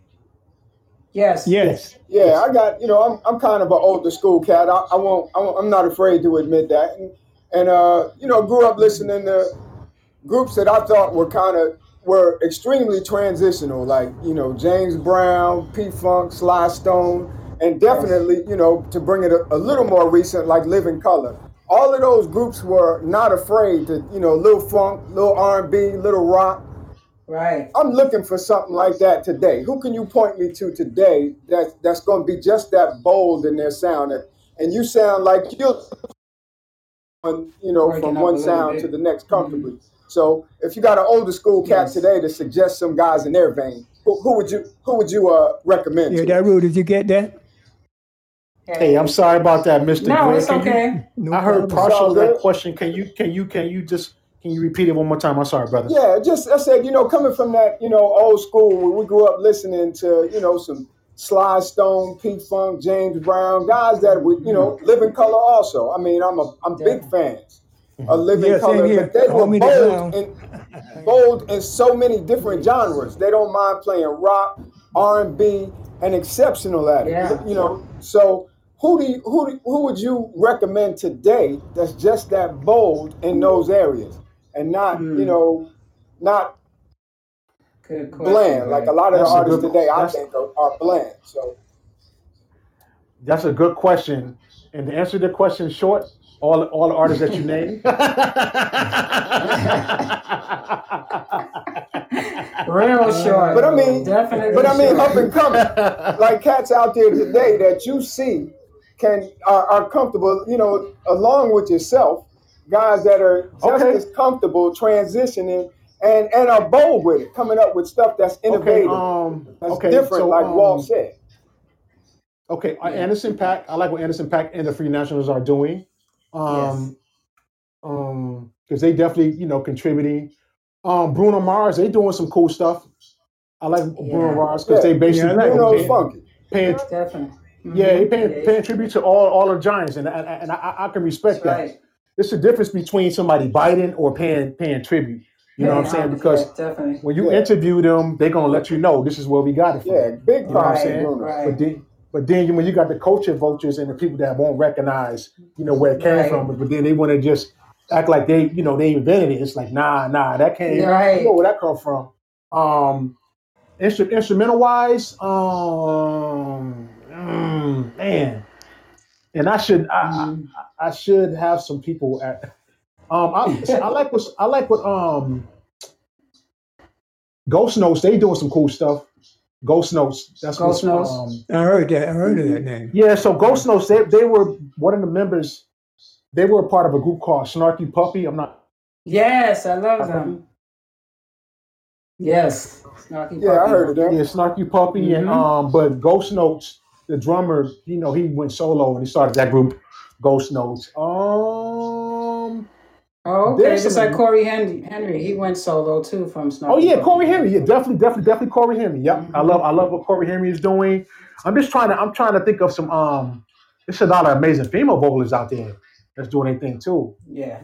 Yes. Yes. Yeah, I got. You know, I'm I'm kind of an older school cat. I, I won't. I won't. I'm not afraid to admit that. And and uh, you know, grew up listening to groups that I thought were kind of were extremely transitional, like you know James Brown, P Funk, Sly Stone, and definitely you know to bring it a, a little more recent, like Living Color. All of those groups were not afraid to you know little funk, little R and B, little rock. Right. I'm looking for something like that today. Who can you point me to today that that's going to be just that bold in their sound? And, and you sound like you're, you know, Breaking from up a one little sound bit. to the next comfortably. So if you got an older school cat Yes. today to suggest some guys in their vein, who, who would you who would you uh, recommend? Yeah, to? Daru, did you get that? Hey, I'm sorry about that, Mister No, Greg. it's Can you- okay. No I heard problem. partial of It's all that good. question. Can you can you can you just Can you repeat it one more time? I'm sorry, brother. Yeah, just I said, you know, coming from that, you know, old school where we grew up listening to, you know, some Sly Stone, Pete Funk, James Brown, guys that would, you know, Living Color also. I mean, I'm a I'm big fans of Living Yeah, same Color, here. but they were Homie the bold Clown. in bold in so many different genres. They don't mind playing rock, R and B, and exceptional at it. Yeah. You know, so who do you, who do, who would you recommend today that's just that bold in those areas and not, Mm. you know, not Good question, bland like a Greg. lot of That's the a artists good- today I that's- think are, are bland. So That's a good question. And to answer the question short, all all the artists that you named. Real short. But I mean- definitely. but I mean short. up and coming, like cats out there today that you see can are, are comfortable, you know, along with yourself, guys that are just Okay. as comfortable transitioning and and are bold with it, coming up with stuff that's Okay, innovative, um, that's okay, different, so, like um, Walt said. Okay, uh, Yeah. Anderson Paak. I like what Anderson Paak and the Free Nationals are doing. Um, um, because they definitely, you know, contributing. Um, Bruno Mars, they doing some cool stuff. I like Bruno Yeah. Mars because Yeah. they basically Yeah, I like Bruno's paying, funky. paying, Definitely. yeah, he Mhm. paying, Yeah, paying tribute to all all the giants, and and, and I, I can respect That's that. right. It's the difference between somebody biting or paying paying tribute. You know what I'm saying? Yeah, Because yeah, definitely. when you Yeah. interview them, they're gonna let you know this is where we got it from. Yeah, big You know what I'm props to saying? Bruno. Right. But then, but then when you got the culture vultures and the people that won't recognize, you know, where it came Right. from, but then they want to just act like they, you know, they invented it. It's like, nah, nah, that came. Right. You know where that come from? Um, instru- instrumental wise, um, mm, man, and I should, I, Mhm. I, I should have some people at. Um, I, I like what I like what um, Ghost Notes. They doing some cool stuff. Ghost Notes. That's Ghost what's, Notes? Um, I heard that. I heard of that name. Yeah, so Ghost Notes, they, they were one of the members, they were a part of a group called Snarky Puppy. I'm not. Yes, I love them. Yes. Snarky Yeah, I Puppy. heard of them. Yeah, Snarky Puppy, and Mhm. um, but Ghost Notes, the drummer, you know, he went solo and he started that group, Ghost Notes. Um, Oh, okay. There's Just some- like Corey Henry. Henry, he went solo too from Snarky oh yeah, Puppy. Corey Henry, yeah, definitely, definitely, definitely Corey Henry. Yep, I Mhm. love, I love what Corey Henry is doing. I'm just trying to, I'm trying to think of some. Um, there's a lot of amazing female vocalists out there that's doing anything too. Yeah.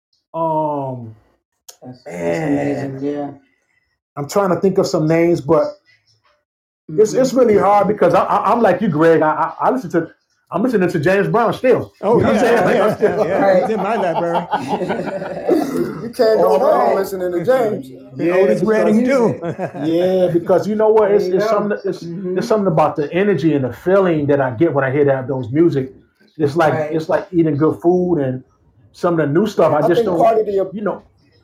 Um, That's, that's Man. amazing. Yeah. I'm trying to think of some names, but it's Mhm. it's really hard because I, I, I'm like you, Greg. I, I, I listen to I'm listening to James Brown still. Oh, You know what I'm yeah, saying? yeah, Like, I'm yeah, still- yeah. Right. It's in my library. You can't go Oh, wrong right. listening to James. Yeah, Otis because- Redding too. Yeah, because you know what? It's, There you it's go. something. It's, Mhm. it's something about the energy and the feeling that I get when I hear that those music. It's like Right. it's like eating good food and some of the new stuff. I I just think don't. part of the You know.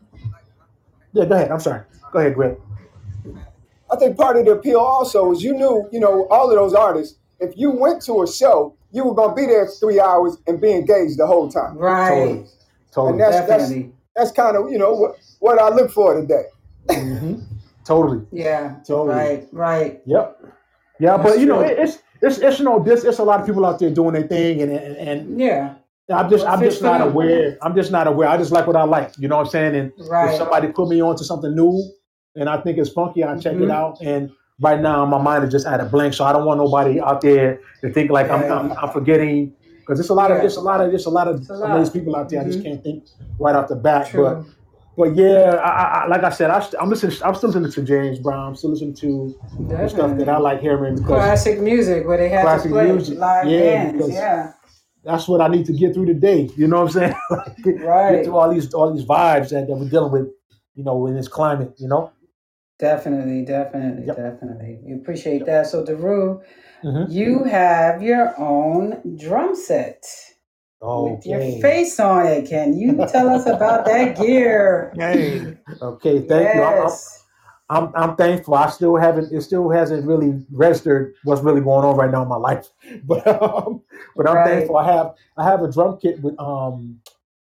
Yeah, go ahead. I'm sorry. Go ahead, Greg. I think part of the appeal also is you knew, you know, all of those artists. If you went to a show, you were gonna be there for three hours and be engaged the whole time. Right. Totally. Totally. And that's that's Definitely. that's kind of, you know, what what I look for today. Mhm. Totally. Yeah. Totally. Right. Right. Yep. Yeah, That's but you know, true. it, it's it's it's you know, this it's a lot of people out there doing their thing, and and, and Yeah. I'm just What I'm fits just not for them. aware. I'm just not aware. I just like what I like. You know what I'm saying? And Right. if somebody put me onto something new, and I think it's funky, I check it Mhm. out. And right now, my mind is just at a blank, so I don't want nobody out there to think like I'm, I'm I'm forgetting, because there's a lot of Yeah. there's a lot of there's a lot of It's a lot. amazing people out there. I just Mhm. can't think right off the bat. True. But but yeah, I, I, I- like I said, I, st- I'm listening. I'm still listening to James Brown. I'm still listening to the stuff that I like hearing because Classic music where they had Classic to play music. live Yeah, bands. because- Yeah. that's what I need to get through the day. You know what I'm saying? Like, get, Right. get through all these all these vibes that, that we're dealing with. You know, in this climate. You know. Definitely, definitely, Yep. definitely. We appreciate that. So, Daru, Mhm. you have your own drum set with your Okay. face on it. Can you tell us about that gear? Hey, Okay. Thank you. I'm, I'm, Yes. I'm I'm thankful. I still haven't. It still hasn't really registered what's really going on right now in my life. But um, but I'm Right. thankful. I have I have a drum kit with um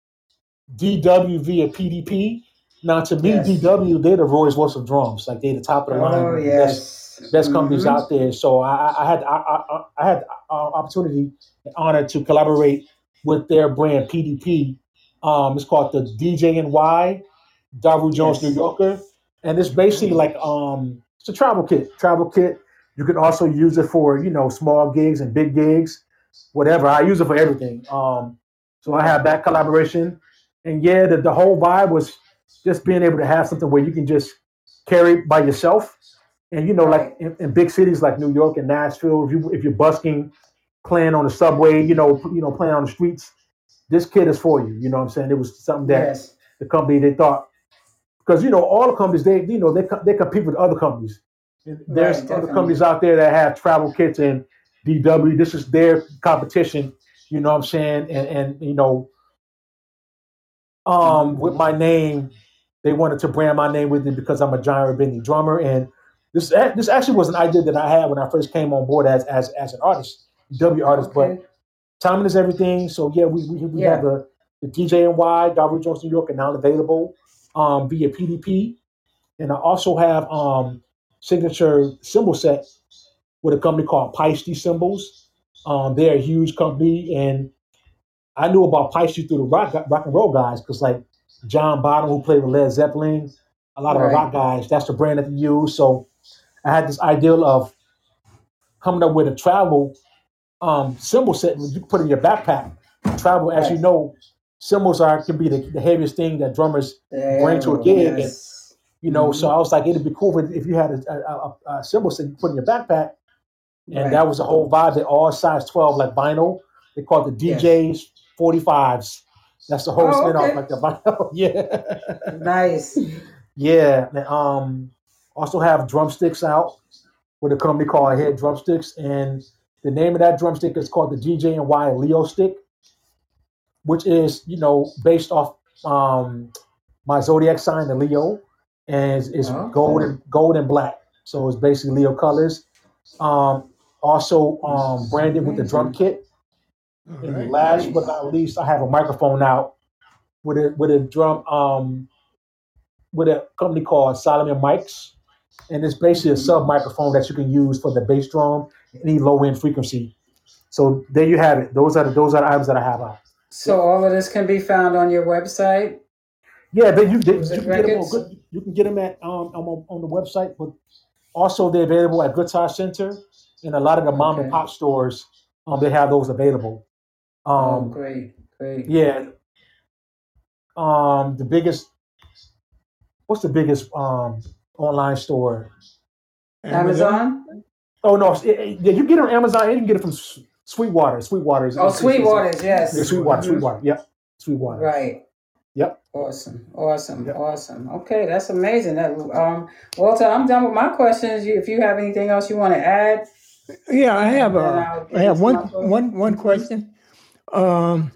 D W via P D P. Now to me, Yes. D W they're the Rolls Royce of drums. Like they're the top of the line. Oh, the best- yes. best companies Mhm. out there. So I, I- I had I, I, I had uh, opportunity, and honor to collaborate with their brand P D P. Um, it's called the D J N Y Daru Jones, Yes. New Yorker, and it's basically like um, it's a travel kit. Travel kit. You can also use it for you know small gigs and big gigs, whatever. I use it for everything. Um, so I have that collaboration, and yeah, the, the whole vibe was just being able to have something where you can just carry it by yourself, and you know, Right. like in, in big cities like New York and Nashville, if you if you're busking, playing on the subway, you know, you know, playing on the streets, this kit is for you. You know what I'm saying? It was something that Yes. the company they thought because you know all the companies they you know they co- they compete with other companies. And there's Right, other definitely. companies out there that have travel kits and D W. This is their competition. You know what I'm saying? And and you know um with my name, they wanted to brand my name with it because I'm a John Rabini drummer. And this this actually was an idea that I had when I first came on board as as as an artist, W artist. But Okay. timing is everything. So yeah, we we, we have Yeah. the the D J N Y, Daru Jones New York, and now available um, via P D P. And I also have um, signature symbol set with a company called Peisty Symbols. Um, they're a huge company, and I knew about Peisty through the rock rock and roll guys because like John Bottom, who played with Led Zeppelin, a lot of the Right. rock guys. That's the brand that they use. So I had this ideal of coming up with a travel um, symbol set you can put in your backpack. Travel, as you Right. know, cymbals are can be the, the heaviest thing that drummers bring to a There. gig, and Yes. you know. So Mhm. I was like, it'd be cool if, if you had a, a, a, a cymbal set you put in your backpack, and Right. that was the whole vibe. They all size twelve, like vinyl. They call it the Yes. D Js forty-fives. That's the whole Oh, spin off, okay. like the vinyl. Yeah, Nice. yeah. And, um, also have drumsticks out with a company called Head Drumsticks, and the name of that drumstick is called the D J N Y Leo Stick, which is you know based off um, my zodiac sign, the Leo, and it's, it's gold Okay. and gold and black. So it's basically Leo colors. Um, also um, branded with the drum Amazing. kit. All And right. last but Nice. not least, I have a microphone out with a with a drum um, with a company called Solomon Mics, and it's basically a Mhm. sub microphone that you can use for the bass drum, any low end frequency. So there you have it. Those are the those are the items that I have out. So all of this can be found on your website, Yeah, they, you they, you Music can get them on Records. good. You can get them at um on, on the website, but also they're available at Guitar Center and a lot of the mom and Okay. pop stores. Um, they have those available. Oh, Um, great, great. yeah. Um, the biggest. What's the biggest um online store? Amazon. Amazon? Oh no, it, it- yeah, you get it on Amazon and you can get it from S- Sweetwater. Sweetwater is Oh, is, is, is a, Sweetwater's, yeah, yes. Sweetwater. hmm Sweetwater. Yep, Sweetwater. Right. Yep. Awesome, awesome, Yep. awesome. Okay, that's amazing. That um, Walter, I'm done with my questions. You, if you have anything else you want to add, Yeah, I have then uh, I'll I get have into one my book. one one Mhm. question. Um,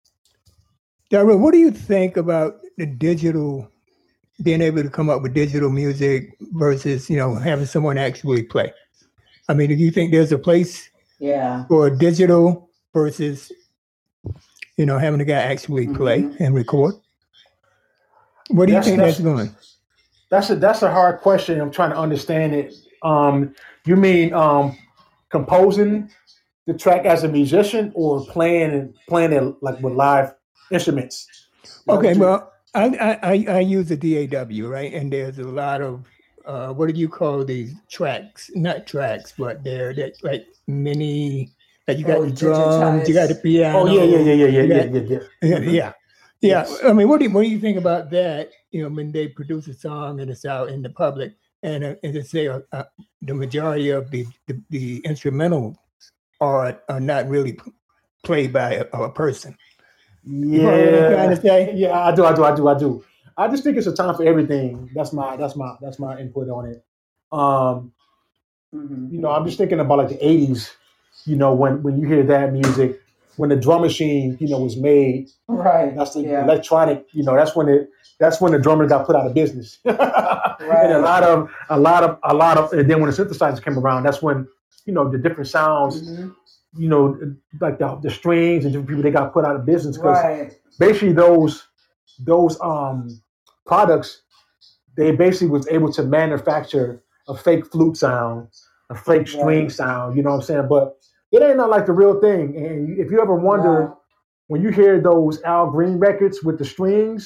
Daryl, what do you think about the digital, being able to come up with digital music versus you know having someone actually play? I mean, do you think there's a place Yeah. for digital versus you know having the guy actually play hmm and record? What do you That's think that's that's going? that's a that's a hard question. I'm trying to understand it. Um, you mean um composing the track as a musician or playing and playing it like with live instruments? Is that Okay, what you? well, I I I I use a D A W, right? And there's a lot of uh, what do you call these tracks? Not tracks, but they're they're like mini. Like you got Oh, the drums, you got the digitized. Oh yeah, yeah, piano, yeah, yeah, yeah, you yeah, got yeah, yeah. yeah, hmm yeah, yeah. Yes. I mean, what do you, what do you think about that? You know, when they produce a song and it's out in the public, and uh, and they say uh, uh, the majority of the the, the instrumental are are not really p- played by a, a person. You follow what I'm trying to Yeah, say? yeah, I do, I do, I do, I do. I just think it's a time for everything. That's my, that's my, that's my input on it. Um, hmm you know, I'm just thinking about like the eighties. You know, when when you hear that music, when the drum machine, you know, was made. Right. That's the Yeah. electronic. You know, that's when it. That's when the drummer got put out of business. And a Right. lot of, a lot of, a lot of, and then when the synthesizers came around, that's when you know the different sounds. hmm You know, like the, the strings and different people they got put out of business because Right. basically those those um products they basically was able to manufacture a fake flute sound, a fake string Right. sound, you know what I'm saying? But it ain't not like the real thing. And if you ever wonder No. when you hear those Al Green records with the strings,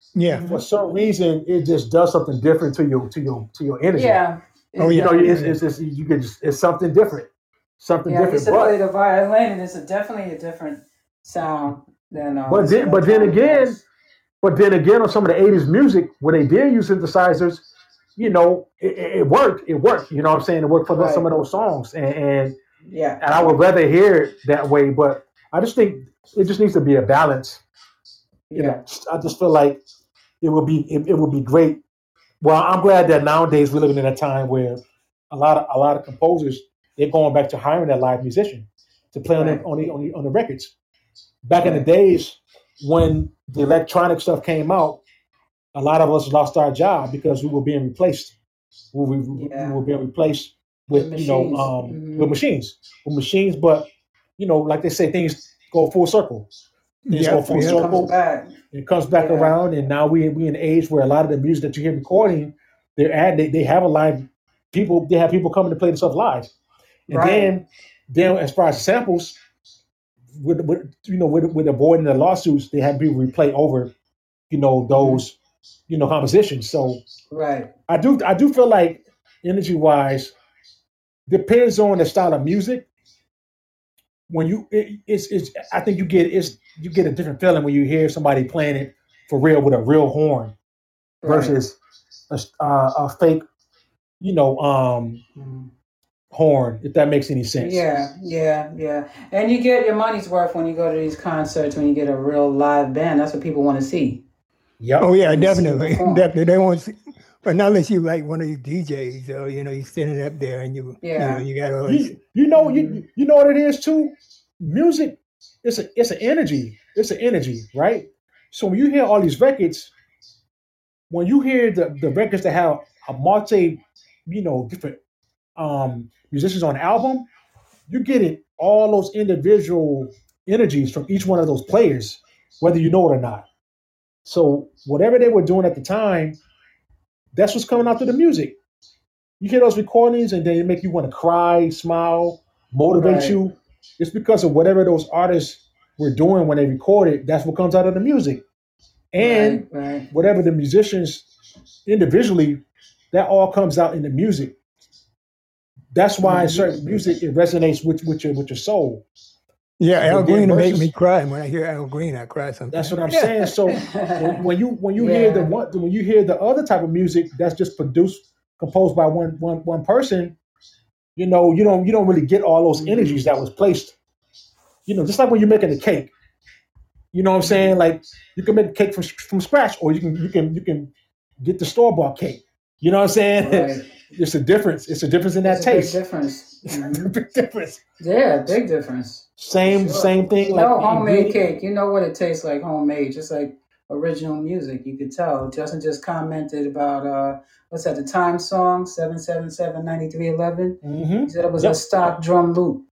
Yeah. for some reason it just does something different to your to your to your energy. Yeah. Oh, You yeah. know, it's, it's, it's you can just it's something different, something Yeah, I different. used to But play the violin, and it's a, definitely a different sound than. Uh, but this then but then electronic again, bass. but then again on some of the eighties music where they did use synthesizers, you know, it, it it worked. It worked. You know what I'm saying? It worked for the, some of Right. those songs, and, and Yeah. and I would rather hear it that way. But I just think it just needs to be a balance. You Yeah. know, I just feel like it would be it, it would be great. Well, I'm glad that nowadays we're living in a time where a lot of a lot of composers they're going back to hiring a live musician to play on the, Right. on the on the on the records. Back in the Right. days when the electronic stuff came out, a lot of us lost our job because we were being replaced. We, we, Yeah. we were being replaced With with you know machines. um, Mhm. with machines, with machines. But you know, like they say, things go full circle. Things go Yep. full It Yep. comes circle. back. It comes back Yeah. around, and now we we in an age where a lot of the music that you hear recording, they're at they, they have a live people. They have people coming to play the stuff live, and Right. then then as far as samples, with, with you know with with avoiding the lawsuits, they have people replay over you know those you know compositions. So Right. I do I do feel like energy wise depends on the style of music. When you it, it's it's I think you get it's you get a different feeling when you hear somebody playing it for real with a real horn Right. versus a, uh, a fake, you know, um, Mhm. horn. If that makes any sense. Yeah, yeah, yeah. And you get your money's worth when you go to these concerts, when you get a real live band. That's what people want to see. Yep. Oh, yeah, When you see you definitely. perform. Definitely. They won't see, but not unless you like one of these D Js, or, you know, you're standing up there and you, you know, Yeah. you got all this. You you know Mhm. you you know what it is too. Music, it's a it's an energy. It's an energy, right? So when you hear all these records, when you hear the the records that have a multi, you know, different um musicians on the album, you're getting all those individual energies from each one of those players, whether you know it or not. So whatever they were doing at the time, that's what's coming out through the music. You hear those recordings and they make you want to cry, smile, motivate Right. you. It's because of whatever those artists were doing when they recorded, that's what comes out of the music. And Right. Right. whatever the musicians individually, that all comes out in the music. That's why Mhm. certain music it resonates with, with your with your soul. Yeah, Al But then Green will make me versus cry. And when I hear Al Green, I cry that's sometimes. what I'm saying. So when, when you when you hear the Yeah. one when you hear the other type of music that's just produced composed by one one one person, you know, you don't you don't really get all those Mhm. energies that was placed. You know, just like when you're making a cake. You know what I'm saying? Like you can make a cake from from scratch, or you can you can you can get the store bought cake. You know what I'm saying? Right. It's a difference. It's a difference in that It's a big taste. difference. It's a Mhm. big difference. Yeah, big difference. For Same sure. same thing. You Like know, the homemade ingredient. cake. You know what it tastes like, homemade. Just like original music. You could tell. Justin just commented about uh, what's that? The Time song seven seven seven ninety three eleven. Mm-hmm. He said it was a Yep. stock drum loop.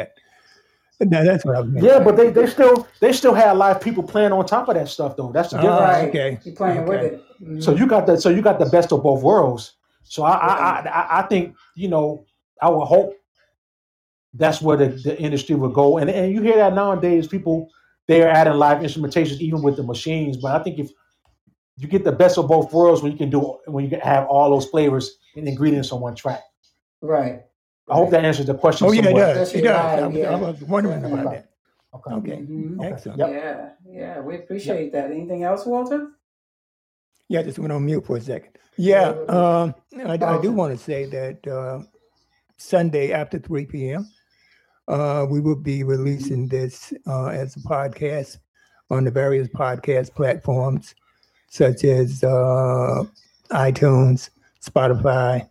No, that's what I was Yeah, meant. but they, they still they still had live people playing on top of that stuff though. That's the difference. Ah, Right. okay. You're playing with Okay. it. Mhm. So you got the so you got the best of both worlds. So I I Right. I, I- I think you know I would hope that's where the, the industry would go. And and you hear that nowadays, people they are adding live instrumentations even with the machines. But I think if you get the best of both worlds when you can do when you can have all those flavors and ingredients on one track. Right. I hope Right. that answers the question Oh, yeah, it somewhat. does. It Especially does. I live. was, I Yeah. was wondering about Definitely. that. Okay. Okay. Mhm. Okay. Excellent. Yep. Yeah. Yeah. We Yep. appreciate that. Anything else, Walter? Yeah, I just went on mute for a second. Yeah, um, I, I do Okay. want to say that uh, Sunday after three p.m., uh, we will be releasing this uh, as a podcast on the various podcast platforms such as uh, iTunes, Spotify,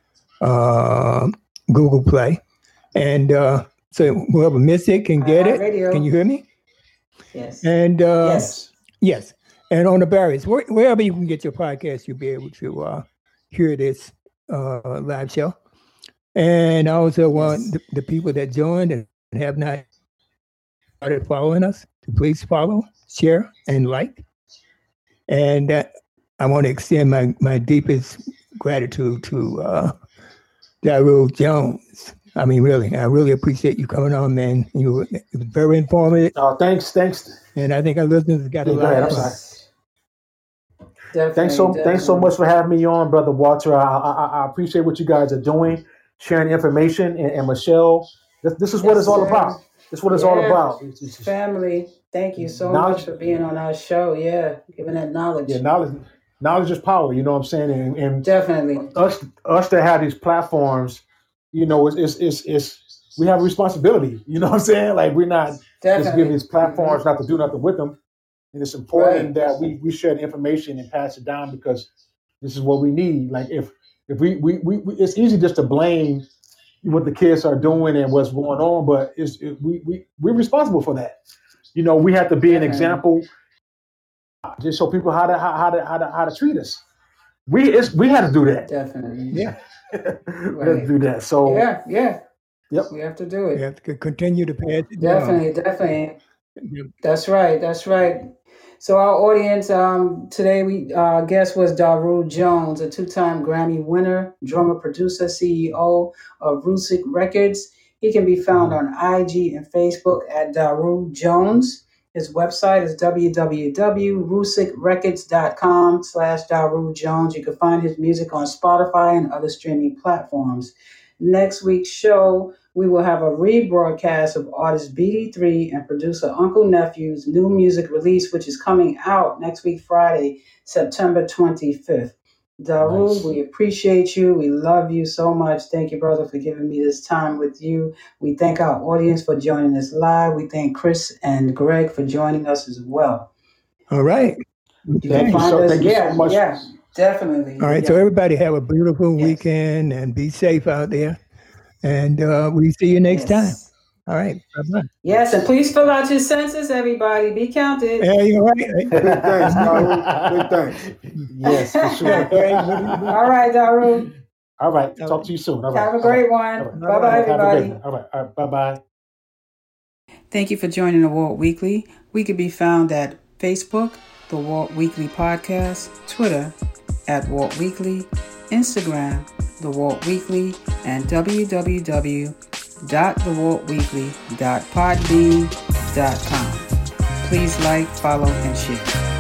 uh, Google Play. And uh, so whoever missed it can get it. iHeartRadio. Can you hear me? Yes. And uh, Yes. yes. And on the various, where, wherever you can get your podcast, you'll be able to uh, hear this uh, live show. And I also want Yes. the, the people that joined and have not started following us to please follow, share, and like. And uh, I want to extend my, my deepest gratitude to uh, Daryl Jones. I mean, really, I really appreciate you coming on, man. You were, it was very informative, Oh, thanks, thanks. and I think our listeners got a Yeah, go lot ahead. of I'm fun. sorry. Yes. Definitely, thanks so definitely. thanks so much for having me on, Brother Walter. I I, I appreciate what you guys are doing, sharing information, and, and Michelle, this, this is what Yes, it's all sir. about. This is what it's Yeah. all about. It's, it's, it's Family, thank you so knowledge- much for being on our show. Yeah, giving that knowledge. yeah, knowledge knowledge is power. You know what I'm saying? And, and Definitely. us us that have these platforms, you know, it's it's, it's it's we have a responsibility. You know what I'm saying? Like we're not just Definitely. giving these platforms not to do nothing with them. And it's important Right. that we, we share the information and pass it down because this is what we need. Like if if we, we, we, we it's easy just to blame what the kids are doing and what's going on, but it's it, we we we're responsible for that. You know, we have to be an Definitely. example, just show people how to how, how to how to how to treat us. We it's we had to do that. Definitely. Yeah. we had Right. to do that. So Yeah, yeah. Yep. We have to do it. We have to continue to pass it Definitely, definitely. down. That's right. That's right. So our audience um, today, we uh, guest was Daru Jones, a two-time Grammy winner, drummer, producer, C E O of Rusick Records. He can be found on I G and Facebook at Daru Jones. His website is w w w dot rusick records dot com slash Daru Jones. You can find his music on Spotify and other streaming platforms. Next week's show, we will have a rebroadcast of artist B D three and producer Uncle Nephew's new music release, which is coming out next week, Friday, September twenty-fifth. Daru, Nice. we appreciate you. We love you so much. Thank you, brother, for giving me this time with you. We thank our audience for joining us live. We thank Chris and Greg for joining us as well. All right. You Thank can you find so- us. thank you so yeah, much. yeah, definitely. All right. Yeah. So everybody have a beautiful Yes. weekend and be safe out there. And uh, we see you next time. Yes. All right. Bye-bye. Yes, and please fill out your census, everybody. Be counted. Yeah, you're right. Big thanks, Daru. Big thanks. Yes, for sure. All right, Daru. All right. Talk to you soon. All right. Have a All great right. one. All right. Bye bye, Have a great everybody. one. All right. All right. Bye bye. Thank you for joining the Walt Weekly. We can be found at Facebook, the Walt Weekly Podcast, Twitter, at Walt Weekly, Instagram, the Walt Weekly, and w w w dot the walt weekly dot podbean dot com. Please like, follow, and share.